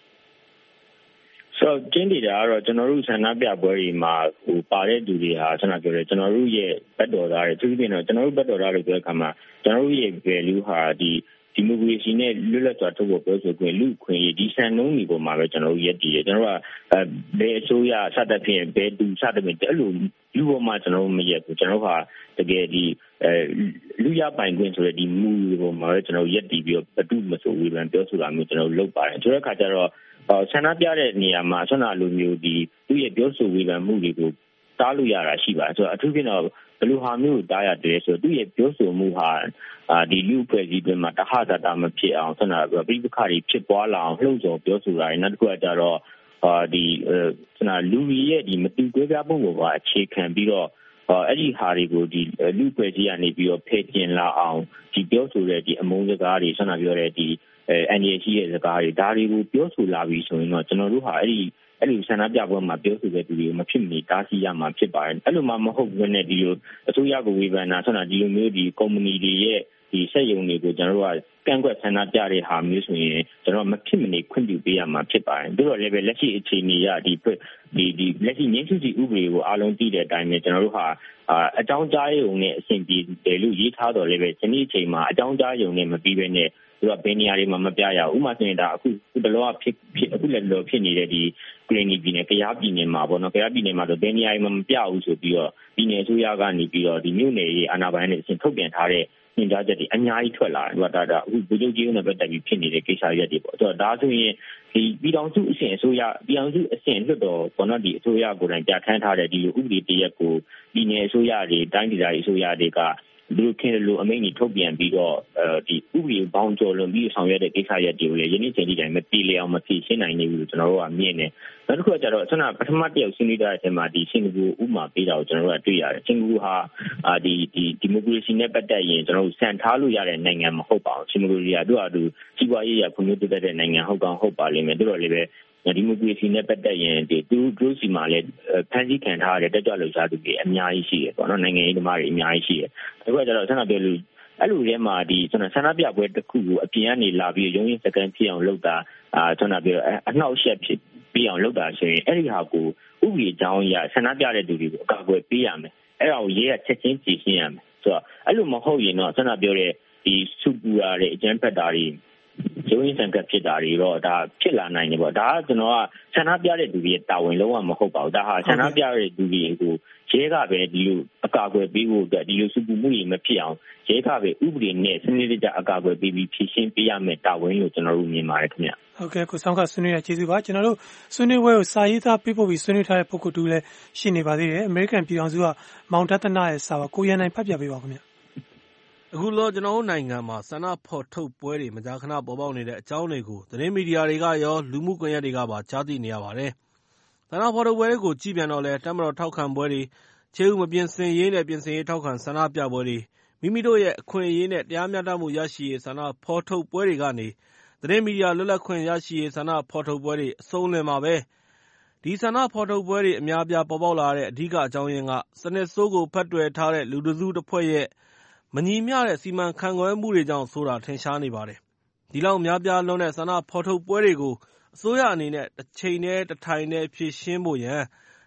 ဆိုတော့ကျင်းနေတာကတော့ကျွန်တော်တို့ဆန္ဒပြပွဲတွေမှာပါတဲ့သူတွေဟာကျွန်တော်ပြောတယ်ကျွန်တော်တို့ရဲ့ဘက်တော်သားတွေသူပြင်တော့ကျွန်တော်တို့ဘက်တော်သားတွေပြောတဲ့အခါမှာကျွန်တော်တို့ရဲ့ value ဟာဒီမိုကရေစီနဲ့လွတ်လပ်စွာထုတ်ဖော်ပြောဆိုခွင့်လူ့ခွင့်ရေးဒီစံနှုန်းတွေပေါ်မှာပဲကျွန်တော်တို့ရည်တည်တယ်ကျွန်တော်ကဘယ်အစိုးရစသဖြင့်ဘယ်သူစသဖြင့်အဲ့လိုလူပေါ်မှာကျွန်တော်တို့မရက်ဘူးကျွန်တော်ဟာတကယ်ဒီလူရပိုင်ခွင့်ဆိုတဲ့ဒီမူပေါ်မှာပဲကျွန်တော်ရည်တည်ပြီးတော့ဘယ်သူမှဆိုဝေဖန်ပြောဆိုတာမျိုးကျွန်တော်လုပ်ပါတယ်ဆိုတဲ့အခါကျတော့ဆန္ဒပြတဲ့နေရာမှာဆွမ်းနာလိုမျိုးဒီသူ့ရဲ့ပြောဆိုဝေဖန်မှုတွေကိုတားလို့ရတာရှိပါတယ်ဆိုတော့အထူးဖြင့်တော့ဘယ်လိုဟာမျိုးကိုတားရတယ်ဆိုတော့သူ့ရဲ့ပြောဆိုမှုဟာဒီလူအဖွဲ့အစည်းတွေမှာတဟတာမဖြစ်အောင်ဆွမ်းနာပြိပခါတွေဖြစ်ပွားလာအောင်လှုံ့ဆော်ပြောဆိုတာနောက်တစ်ခုကကြတော့ဒီဆွမ်းနာလူကြီးရဲ့ဒီမတူကွဲပြားပုံကိုပါအခြေခံပြီးတော့အဲ့ဒီဟာတွေကိုဒီလူအဖွဲ့အစည်းကနေပြီးတော့ဖယ်ကျင်လာအောင်ဒီပြောဆိုတဲ့ဒီအမုန်းစကားတွေဆွမ်းနာပြောတဲ့ဒီNGO ရဲ့စကားတွေဒါတွေကိုပြောဆိုလာပြီးဆိုရင်တော့ကျွန်တော်တို့ဟာအဲ့ဒီဆန္ဒပြပွဲမှာပြောဆိုတဲ့သူတွေကိုမဖြစ်မနေတားဆီးရမှာဖြစ်ပါတယ်အဲ့လိုမှမဟုတ်ဘူးနဲ့ဒီလိုအစိုးရကိုဝေဖန်တာဆွမ်းနာဒီလိုမျိုးဒီကုမ္ပဏီတွေရဲ့ဒီစက်ရုံတွေကိုကျွန်တော်တို့ကကန့်ကွက်ဆန္ဒပြတဲ့ဟာမျိုးဆိုရင်ကျွန်တော်မဖြစ်မနေခွင့်ပြုပေးရမှာဖြစ်ပါတယ်ဒါတော့လည်းပဲလက်ရှိအခြေအနေရဒီလက်ရှိငင်းစုစီဥပဒေကိုအားလုံးသိတဲ့အတိုင်းပဲကျွန်တော်တို့ဟာအကြောင်းကြားရုံနဲ့အဆင်ပြေတယ်လို့ရေးထားတော်လည်းပဲဒီနေ့အချိန်မှာအကြောင်းကြားရုံနဲ့မပြီးဘဲနဲ့သူကဘယ်နေရာတွေမှာမပြရဘူးဥပမာဆိုရင်ဒါအခုတလောကဖြစ်အခုလည်းလောဖြစ်နေတဲ့ဒီကရင်ပြည်နယ်ကယားပြည်နယ်မှာပေါ့နော်ကယားပြည်နယ်မှာဆိုဘယ်နေရာမှာမပြဘူးဆိုပြီးတော့ပြည်နယ်အစိုးရကနေပြီးတော့ဒီမြို့နယ်ရေးအာဏာပိုင်တွေအစဉ်ထုတ်ပြန်ထားတဲ့ညွှန်ကြားချက်တွေအများကြီးထွက်လာတယ်ဒါအခုဗိုလ်ချုပ်ကြီးနဲ့ပတ်သက်ပြီးဖြစ်နေတဲ့ကိစ္စရပ်တွေပေါ့ဒါဆိုရင်ဒီပြည်ထောင်စုအဆင့်အစိုးရပြည်ထောင်စုအဆင့်လွှတ်တော်ပေါ့နော်ဒီအစိုးရကိုယ်တိုင်ပြဋ္ဌာန်းထားတဲ့ဒီဥပဒေတရက်ကိုပြည်နယ်အစိုးရတွေတိုင်းဒေသကြီးအစိုးရတွေကလူခင်လူအမိန့်ကြီးထုတ်ပြန်ပြီးတော့ဒီဥပဒေဘောင်ကျော်လွန်ပြီးဆောင်ရွက်တဲ့ကိစ္စရပ်တွေကိုလည်းယနေ့ချိန်ထိတိုင်မပြေလည်အောင်မဖြေရှင်းနိုင်နေဘူးလို့ကျွန်တော်တို့ကမြင်တယ်။နောက်တစ်ခုကကျတော့ဆွမ်းနာပထမတစ်ယောက်ဆွေးနွေးတဲ့အချိန်မှာဒီစင်ကာပူဥပမာပေးတာကိုကျွန်တော်တို့ကတွေ့ရတယ်။စင်ကာပူဟာဒီမိုကရေစီနဲ့ပတ်သက်ရင်ကျွန်တော်တို့စံထားလို့ရတဲ့နိုင်ငံမဟုတ်ပါဘူး။စင်ကာပူကသူ့အတူစီးပွားရေးရဖွံ့ဖြိုးတိုးတက်တဲ့နိုင်ငံဟုတ်ပါလိမ့်မယ်။ဒါတော့လည်းပဲဒီမိုကရေစီနဲ့ပတ်သက်ရင်ဒီသူတို့စီမှာလည်းဖန်ဆီးခံထားရတဲ့တက်ကြွလှုပ်ရှားသူတွေအများကြီးရှိတယ်ပေါ့နော်နိုင်ငံရေးသမားတွေအများကြီးရှိတယ်။ဒါကကျတော့ဆန္ဒပြလို့အဲ့လိုထဲမှာဒီဆန္ဒပြပွဲတစ်ခုကိုအပြင်ကနေလာပြီးရုံးရင်စကန်ဖြစ်အောင်လုပ်တာဆန္ဒပြအနှောက်အယှက်ဖြစ်ပြီးအောင်လုပ်တာဆိုရင်အဲ့ဒီဟာကိုဥပဒေကြောင်းအရဆန္ဒပြတဲ့သူတွေကိုအကာအကွယ်ပေးရမယ်။အဲ့ဒါကိုရေးရချက်ချင်းဖြေရှင်းရမယ်။ဆိုတော့အဲ့လိုမဟုတ်ရင်တော့ဆန္ဒပြတဲ့ဒီစုပူတာတွေအကြမ်းဖက်တာတွေရုံးရင်စံကပ်ဖြစ်တာတွေတော့ဒါဖြစ်လာနိုင်တယ်ပေါ့ဒါကကျွန်တော်ကဆန္ဒပြတဲ့သူတွေတာဝန်လုံးဝမဟုတ်ပါဘူးဒါဟာဆန္ဒပြတဲ့သူတွေကိုရဲကပဲဒီလိုအကာအကွယ်ပေးဖို့အတွက်ဒီလိုစုပူမှုတွေမဖြစ်အောင်ရဲကပဲဥပဒေနဲ့စနစ်တကျအကာအကွယ်ပေးပြီးဖြည့်ရှင်းပေးရမယ်တာဝန်လို့ကျွန်တော်တို့မြင်ပါတယ်ခင်ဗျဟုတ်ကဲ့ကိုဆောင်ကဆွေးနွေးရကျေးဇူးပါကျွန်တော်တို့ဆွေးနွေးပွဲကိုစာရေးသားပေးပို့ပြီးဆွေးနွေးထားတဲ့ပုဂ္ဂိုလ်တူလည်းရှိနေပါသေးတယ်အမေရိကန်ပြည်ထောင်စုကမောင်ဒသနာရဲ့စာပါကိုရန်နိုင်ဖတ်ပြပေးပါခင်ဗျအခုလောကျွန်တော်တို့နိုင်ငံမှာဆန္ဒဖော်ထုတ်ပွဲတွေမကြာခဏပေါ်ပေါက်နေတဲ့အကြောင်းတွေကိုသတင်းမီဒီယာတွေကရောလူမှုကွန်ရက်တွေကပါကြားသိနေရပါတယ်။ဆန္ဒဖော်ထုတ်ပွဲတွေကိုကြည့်ပြန်တော့လဲတပ်မတော်ထောက်ခံပွဲတွေခြေဥမပြင်ဆင်ရေးနဲ့ပြင်ဆင်ရေးထောက်ခံဆန္ဒပြပွဲတွေမိမိတို့ရဲ့အခွင့်အရေးနဲ့တရားမျှတမှုရရှိရေးဆန္ဒဖော်ထုတ်ပွဲတွေကနေသတင်းမီဒီယာလွတ်လပ်ခွင့်ရရှိရေးဆန္ဒဖော်ထုတ်ပွဲတွေအဆုံးလင်မှာပဲဒီဆန္ဒဖော်ထုတ်ပွဲတွေအများပြားပေါ်ပေါက်လာတဲ့အဓိကအကြောင်းရင်းကစနစ်ဆိုးကိုဖက်တွယ်ထားတဲ့လူတစုတစ်ဖွဲ့ရဲ့မညီမျှတဲ့စီမံခန့်ခွဲမှုတွေကြောင့်ဆိုတာထင်ရှားနေပါတယ်။ဒီလောက်များပြားလွန်းတဲ့ဆန္ဒဖော်ထုတ်ပွဲတွေကိုအစိုးရအနေနဲ့တစ်ချိန်တည်းတစ်ထိုင်တည်းဖြေရှင်းဖို့ရန်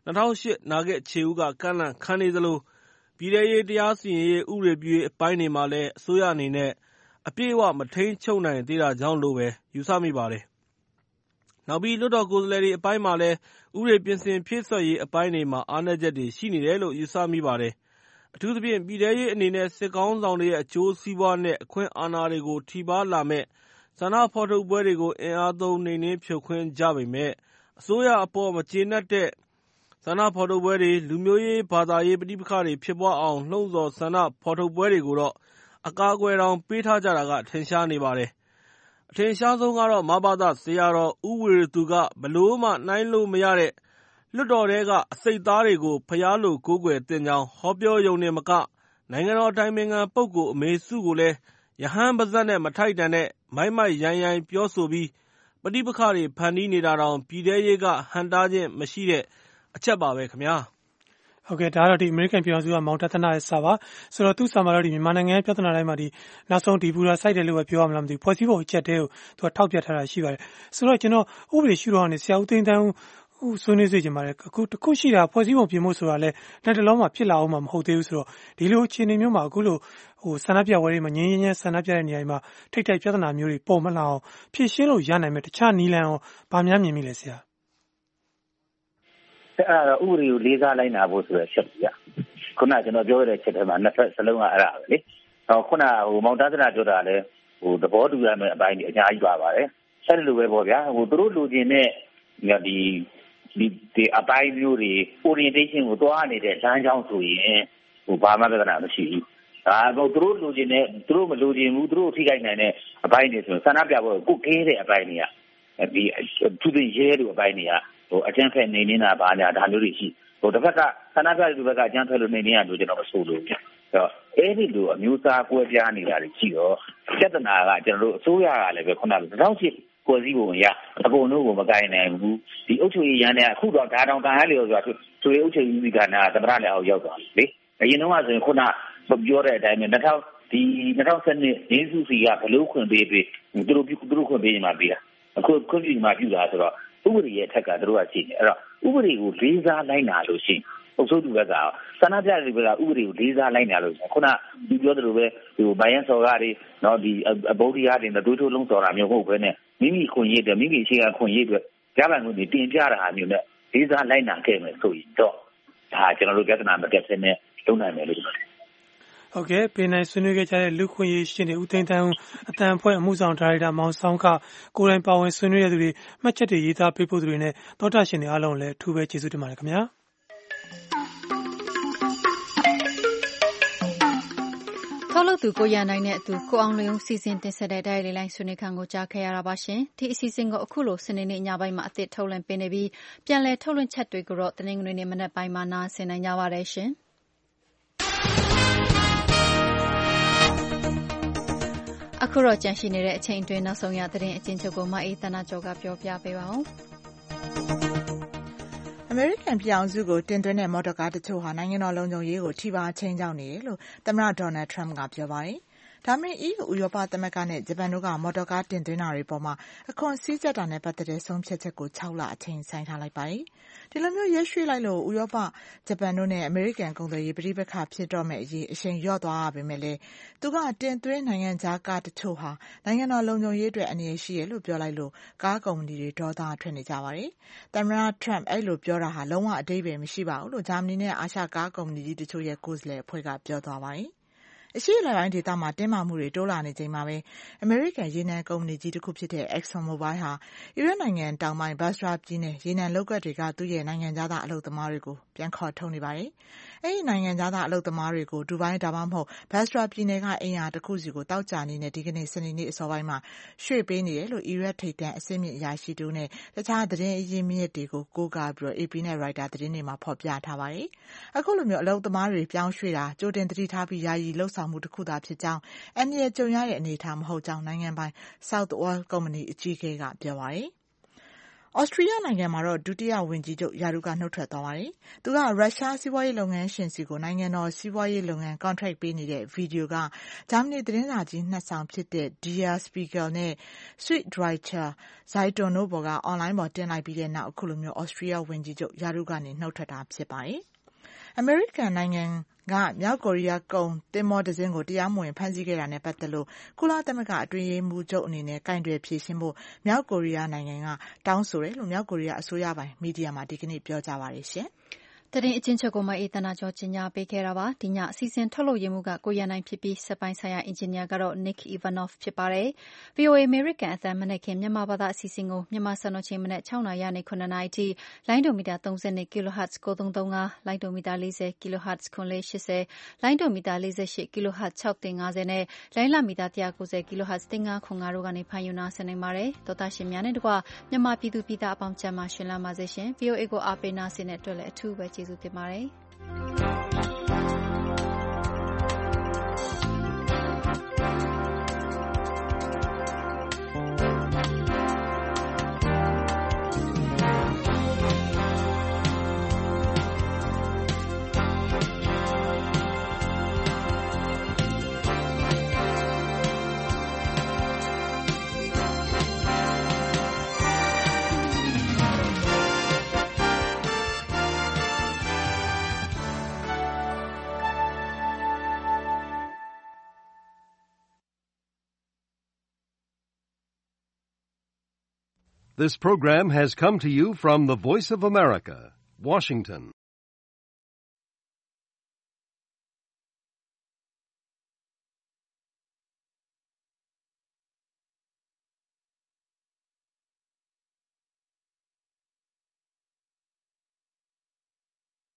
2008နာဂစ်ခြေဦးကကန့်လန့်ခံနေသလိုပြည်ထရေးတရားစီရင်ရေးဥပဒေပြုရေးအပိုင်းတွေမှာလည်းအစိုးရအနေနဲ့အပြည့်အဝမထိန်းချုပ်နိုင်သေးတာကြောင့်လို့ပဲယူဆမိပါတယ်။နောက်ပြီးလွှတ်တော်ကိုယ်စားလှယ်တွေအပိုင်းမှာလည်းဥပဒေပြင်ဆင်ဖြည့်စွက်ရေးအပိုင်းတွေမှာအားနည်းချက်တွေရှိနေတယ်လို့ယူဆမိပါတယ်။အထူးသဖြင့်ပြည်ထရေးအနေနဲ့စစ်ကောင်းဆောင်တွေရဲ့အကျိုးစီးပွားနဲ့အခွင့်အာဏာတွေကိုထိပါးလာမဲ့ဆန္ဒဖော်ထုတ်ပွဲတွေကိုအင်အားသုံးနှိမ်နင်းဖြိုခွင်းကြပေမယ့်အစိုးရအပေါ်မကျေနပ်တဲ့ဆန္ဒဖော်ထုတ်ပွဲတွေလူမျိုးရေးဘာသာရေးပဋိပက္ခတွေဖြစ်ပွားအောင်လှုံ့ဆော်ဆန္ဒဖော်ထုတ်ပွဲတွေကိုတော့အကာအကွယ်တောင်ပေးထားကြတာကထင်ရှားနေပါတယ်အထင်ရှားဆုံးကတော့မဘသဆရာတော်ဦးဝီရသူကဘလို့မှနှိုင်းလို့မရတဲ့လွတ်တော်ထဲကအစိတ်သားတွေကိုဖျားလို့ကိုးကွယ်သင့်ကြောင်းဟောပြောယုံနေမကနိုင်ငံတော်အတိုင်ပင်ခံပုဂ္ဂိုလ်အမေစုကိုလည်းယဟန်ပါဇက်နဲ့မထိုက်တန်တဲ့မိုက်မိုက်ရိုင်းရိုင်းပြောဆိုပြီးပဋိပက္ခတွေဖန်တီးနေတာတောင်ပြည်ထဲရေးကဟန်တားခြင်းမရှိတဲ့အချက်ပါပဲခင်ဗျာဟုတ်ကဲ့ဒါကတော့ဒီအမေရိကန်ပြည်ထောင်စုကမောင်တသနာရဲ့စာပါဆိုတော့သူ့စာမှာတော့ဒီမြန်မာနိုင်ငံရဲ့ပြဿနာတိုင်းမှာဒီနောက်ဆုံးဒီဘူရာစိုက်တယ်လို့ပဲပြောရမလားမသိဘူးဖွဲ့စည်းပုံအချက်တဲကိုသူကထောက်ပြထားတာရှိပါတယ်ဆိုတော့ကျွန်တော်ဥပဒေရှုထောင့်ကနေဆရာဦးသိန်းတန်းဦးဆွေးနွေးစေချင်ပါတယ်အခုတခုရှိတာဖွဲ့စည်းပုံပြင်ဖို့ဆိုတာလဲလက်တလုံးမှာဖြစ်လာအောင်မှာမဟုတ်သေးဘူးဆိုတော့ဒီလိုအခြေအနေမျိုးမှာအခုလိုဆန္ဒပြပွဲတွေမှာငြင်းငြင်းဆန္ဒပြတဲ့နေရာမှာထိတ်ထိတ်ပြဿနာမျိုးတွေပေါ်မလာအောင်ဖြည့်ရှင်းလို့ရနိုင်မယ်တခြားနီလန်အောင်ဗာများမြင်မိလဲဆရာအဲ့ဒါဥပဒေကိုလေးစားလိုက်နာဖို့ဆိုတဲ့အချက်ပြခုနကျွန်တော်ပြောရတဲ့ချက်ထဲမှာနှစ်ဖက်စလုံးကအဲ့ဒါပဲလေခုနမောင်တသနာပြောတာလဲသဘောတူရမယ့်အပိုင်းကြီးအများကြီးပါပါတယ်အဲ့လိုပဲပေါ့ဗျာသူတို့လူချင်းနဲ့ဒီအပိုင်းမျိုးတွေ orientation ကိုတွားနေတဲ့လမ်းကြောင်းဆိုရင်ဘာမှပြဿနာမရှိဘူးဒါတော့သူတို့လူချင်းနဲ့သူတို့မလူချင်းဘူးသူတို့ထိခိုက်နိုင်တဲ့အပိုင်းတွေဆိုရင်ဆန္ဒပြပွဲကိုကိုကဲတဲ့အပိုင်းတွေကဒီသူတွေရဲလို့အပိုင်းတွေကအကျန်းဖက်နေနေတာပါညာဒါမျိုးတွေရှိတစ်ဖက်ကဆန္ဒပြတဲ့ဘက်ကအကျန်းဖက်လို့နေနေရလို့ကျွန်တော်မဆိုလို့ပြအဲ့ဒီလိုအမျိုးသားကွဲပြားနေတာတွေရှိတော့ပြဿနာကကျွန်တော်တို့အစိုးရကလည်းပဲခုနက2008ကိုစီးပုံရအကုန်လုံးကိုမကိုင်းနိုင်ဘူးဒီအုပ်ချုပ်ရေးရန်တဲ့အခုတော့ဒါတောင်တန်ရလျော်ဆိုတာသူရဲ့အုပ်ချုပ်ရေးကဏ္ဍသမရလည်းအောင်ရောက်သွားပြီလေအရင်တော့ဆိုရင်ခုနပြောတဲ့အတိုင်းပဲ2012ရင်းစုစီကဘလို့ခွင့်ပေးပြီးသူတို့ခွင့်ပေးနေမှာပြီးတာအခုခွင့်ပြုမှာပြုတာဆိုတော့ဥပဒေရဲ့အထက်ကသူတို့ကရှိနေအဲ့တော့ဥပဒေကိုလေးစားလိုက်နာလို့ရှိရင်အုပ်ချုပ်သူဘက်ကဆန္ဒပြတဲ့ဘက်ကဥပဒေကိုလေးစားလိုက်နာလို့ခုနဒီပြောသလိုပဲဘိုင်ယန်စော်ကားတွေနော်ဒီအဘောဒီယားတွေနဲ့တွေးထိုးလုံးစော်တာမျိုးမဟုတ်ဘဲနဲ့မိမိခွင့်ရတဲ့မိမိအခြေခံခွင့်ရတဲ့ကြားပိုင်မှုတွေတင်ပြတာမျိုးနဲ့လေးစားလိုက်နာခဲ့မယ်ဆိုရင်တော့ဒါကျွန်တော်တို့ပြဿနာမတက်စင်းနဲ့လုံးနိုင်မယ်လို့ပြောတယ်ဟုတ်ကဲ့ပြည်နယ်ဆွေးနွေးခဲ့ကြတဲ့လူခွင့်ရေးရှင်တွေဦးသိန်းတန်းအတန်အဖွဲ့အမှုဆောင်ဒါရိုက်တာမောင်ဆောင်ခကိုယ်တိုင်ပါဝင်ဆွေးနွေးတဲ့သူတွေမှတ်ချက်တွေရေးသားပေးပို့သူတွေနဲ့တောတာရှင်တွေအားလုံးလည်းအထူးပဲကျေးဇူးတင်ပါတယ်ခင်ဗျာထုတ်လုပ်သူကိုရနိုင်တဲ့အတူကိုအောင်လျုံစီစဉ်တင်ဆက်တဲ့တိုင်းလေးလိုင်းဆွေးနွေးခန်းကိုကြားခဲ့ရတာပါရှင်ဒီအစီအစဉ်ကိုအခုလိုစနေနေ့ညပိုင်းမှာအသစ်ထုတ်လွှင့်ပေးနေပြီးပြန်လည်ထုတ်လွှင့်ချက်တွေကိုတော့တနင်္ဂနွေနေ့မနက်ပိုင်းမှာနားဆင်နိုင်ကြပါတယ်ရှင်အခုတော့ကြန့်ရှိနေတဲ့အချိန်အတွင်းနောက်ဆုံးရသတင်းအကျဉ်းချုပ်ကိုမအေးသနာကျော်ကပြောပြပေးပါဦးအမေရိကန်ပြည်အောင်စုကိုတင်သွင်းတဲ့မော်တော်ကားတချို့ဟာနိုင်ငံတော်လုံခြုံရေးကိုထိပါချင်းကြောင်းနေတယ်လို့သမ္မတဒေါ်နယ်ထရမ့်ကပြောပါတယ်ဒါပေမဲ့ EU ဥရောပသမဂ္ဂနဲ့ဂျပန်တို့ကမော်တော်ကားတင်သွင်းတာတွေပေါ်မှာအခွန်စည်းကြပ်တာနဲ့ပတ်သက်တဲ့ဆုံးဖြတ်ချက်ကို6လအချိန်ဆိုင်ထားလိုက်ပါတယ်။ဒီလိုမျိုးရွှေ့လိုက်လို့ဥရောပဂျပန်တို့နဲ့အမေရိကန်ကုန်သွယ်ရေးပဋိပက္ခဖြစ်တော့မဲ့အရေးအရှိန်လျော့သွားရပေမဲ့လည်းသူကတင်သွင်းနိုင်ငံခြားကားတချို့ဟာနိုင်ငံတော်လုံခြုံရေးအတွက်အန္တရာယ်ရှိတယ်လို့ပြောလိုက်လို့ကားကုမ္ပဏီတွေဒေါသထွက်နေကြပါတယ်။သမ္မတထရမ့်အဲ့လိုပြောတာဟာလုံးဝအဓိပ္ပာယ်မရှိပါဘူးလို့ဂျာမနီနဲ့အာရှကားကုမ္ပဏီကြီးတချို့ရဲ့ကိုယ်စားလှယ်အဖွဲ့ကပြောသွားပါတယ်။အရှေ့အလယ်ပိုင်းဒေသမှာတင်းမာမှုတွေတိုးလာနေချိန်မှာပဲအမေရိကန်ရေနံကုမ္ပဏီကြီးတစ်ခုဖြစ်တဲ့ Exxon Mobil ဟာအီရတ်နိုင်ငံတောင်ပိုင်း Basra ပြည်နယ်ရေနံလုပ်ကွက်တွေကသူ့ရဲ့နိုင်ငံခြားသားအလုပ်သမားတွေကိုပြန်ခေါ်ထုတ်နေပါတယ်။အဲဒီနိုင်ငံခြားသားအလုပ်သမားတွေကိုဒူဘိုင်းဒါမှမဟုတ် Basra ပြည်နယ်ကအိမ်ယာတစ်ခုစီကိုတောက်ကြနေနဲ့ဒီကနေ့စနေနေ့အစောပိုင်းမှာရွှေ့ပေးနေတယ်လို့အီရတ်ထိပ်တန်းအဆင့်မြင့်အရာရှိတူနဲ့တခြားသတင်းအရင်းမြစ်တွေကိုကိုးကားပြီး AP နဲ့ Reuters သတင်းတွေမှာဖော်ပြထားပါတယ်။အခုလိုမျိုးအလုပ်သမားတွေပြောင်းရွှေ့တာကြိုတင်သတိထားပြီးယာယီလှုပ်ဆောင်မှုတစ်ခုသာဖြစ်ကြောင်းအန္တရာယ်ကြုံရတဲ့အနေအထားမဟုတ်ကြောင်းနိုင်ငံပိုင် South Oil ကုမ္ပဏီအကြီးအကဲကပြောပါတယ်။ဩစတြီးယားနိုင်ငံမှာတော့ဒုတိယဝန်ကြီးချုပ်ရာထူးကနှုတ်ထွက်သွားပါတယ်။သူကရုရှားစီးပွားရေးလုပ်ငန်းရှင်စီကိုနိုင်ငံတော်စီးပွားရေးလုပ်ငန်း contract ပေးနေတဲ့ဗီဒီယိုကဂျာမနီသတင်းစာကြီးနှစ်ဆောင်ဖြစ်တဲ့ Der Spiegel နဲ့ Süddeutsche Zeitung တို့ပေါ်ကအွန်လိုင်းပေါ်တင်လိုက်ပြီးတဲ့နောက်အခုလိုမျိုးဩစတြီးယားဝန်ကြီးချုပ်ရာထူးကနေနှုတ်ထွက်တာဖြစ်ပါတယ်။အမေရိကန်နိုင်ငံကမြောက်ကိုရီးယားကုန်သင်္ဘောတစ်စင်းကိုတရားမဝင်ဖမ်းဆီးခဲ့တာနဲ့ပတ်သက်လို့ကုလသမဂ္ဂအတွင်းရေးမှူးချုပ်အနေနဲ့ကင်တွယ်ဖြေရှင်းဖို့မြောက်ကိုရီးယားနိုင်ငံကတောင်းဆိုတယ်လို့မြောက်ကိုရီးယားအစိုးရပိုင်မီဒီယာမှာဒီကနေ့ပြောကြားပါတယ်ရှင်။သတင်းအချင်းချုပ်ကိုမအေးသနာကျော်ကြီးညာပေးခဲ့တာပါဒီညအစီအစဉ်ထုတ်လုပ်ရမှုကကိုရနိုင်ဖြစ်ပြီးစက်ပိုင်းဆိုင်ရာအင်ဂျင်နီယာကတော့ Nick Ivanov ဖြစ်ပါတယ် VOA American အသံမနေ့ခင်မြန်မာဘာသာအစီအစဉ်ကိုမြန်မာစံတော်ချိန်မနေ့6နာရီနဲ့9နာရီထိလိုင်းဒိုမီတာ32 kHz 9335လိုင်းဒိုမီတာ40 kHz 9480လိုင်းဒိုမီတာ48 kHz 6350နဲ့လိုင်းလမီတာ190 kHz 3505တို့ကနေဖန်ယူနာဆင်နိုင်ပါတယ်တော်တာရှင်များနဲ့တကွမြန်မာပြည်သူပြည်သားအပေါင်းကျမ်းမာရှင်လာပါစေရှင် VOA ကိုအားပေးနာဆင်တဲ့အတွက်လည်းအထူးပဲကျေးဇူးတင်ပါတယ်။ This program has come to you from the Voice of America, Washington.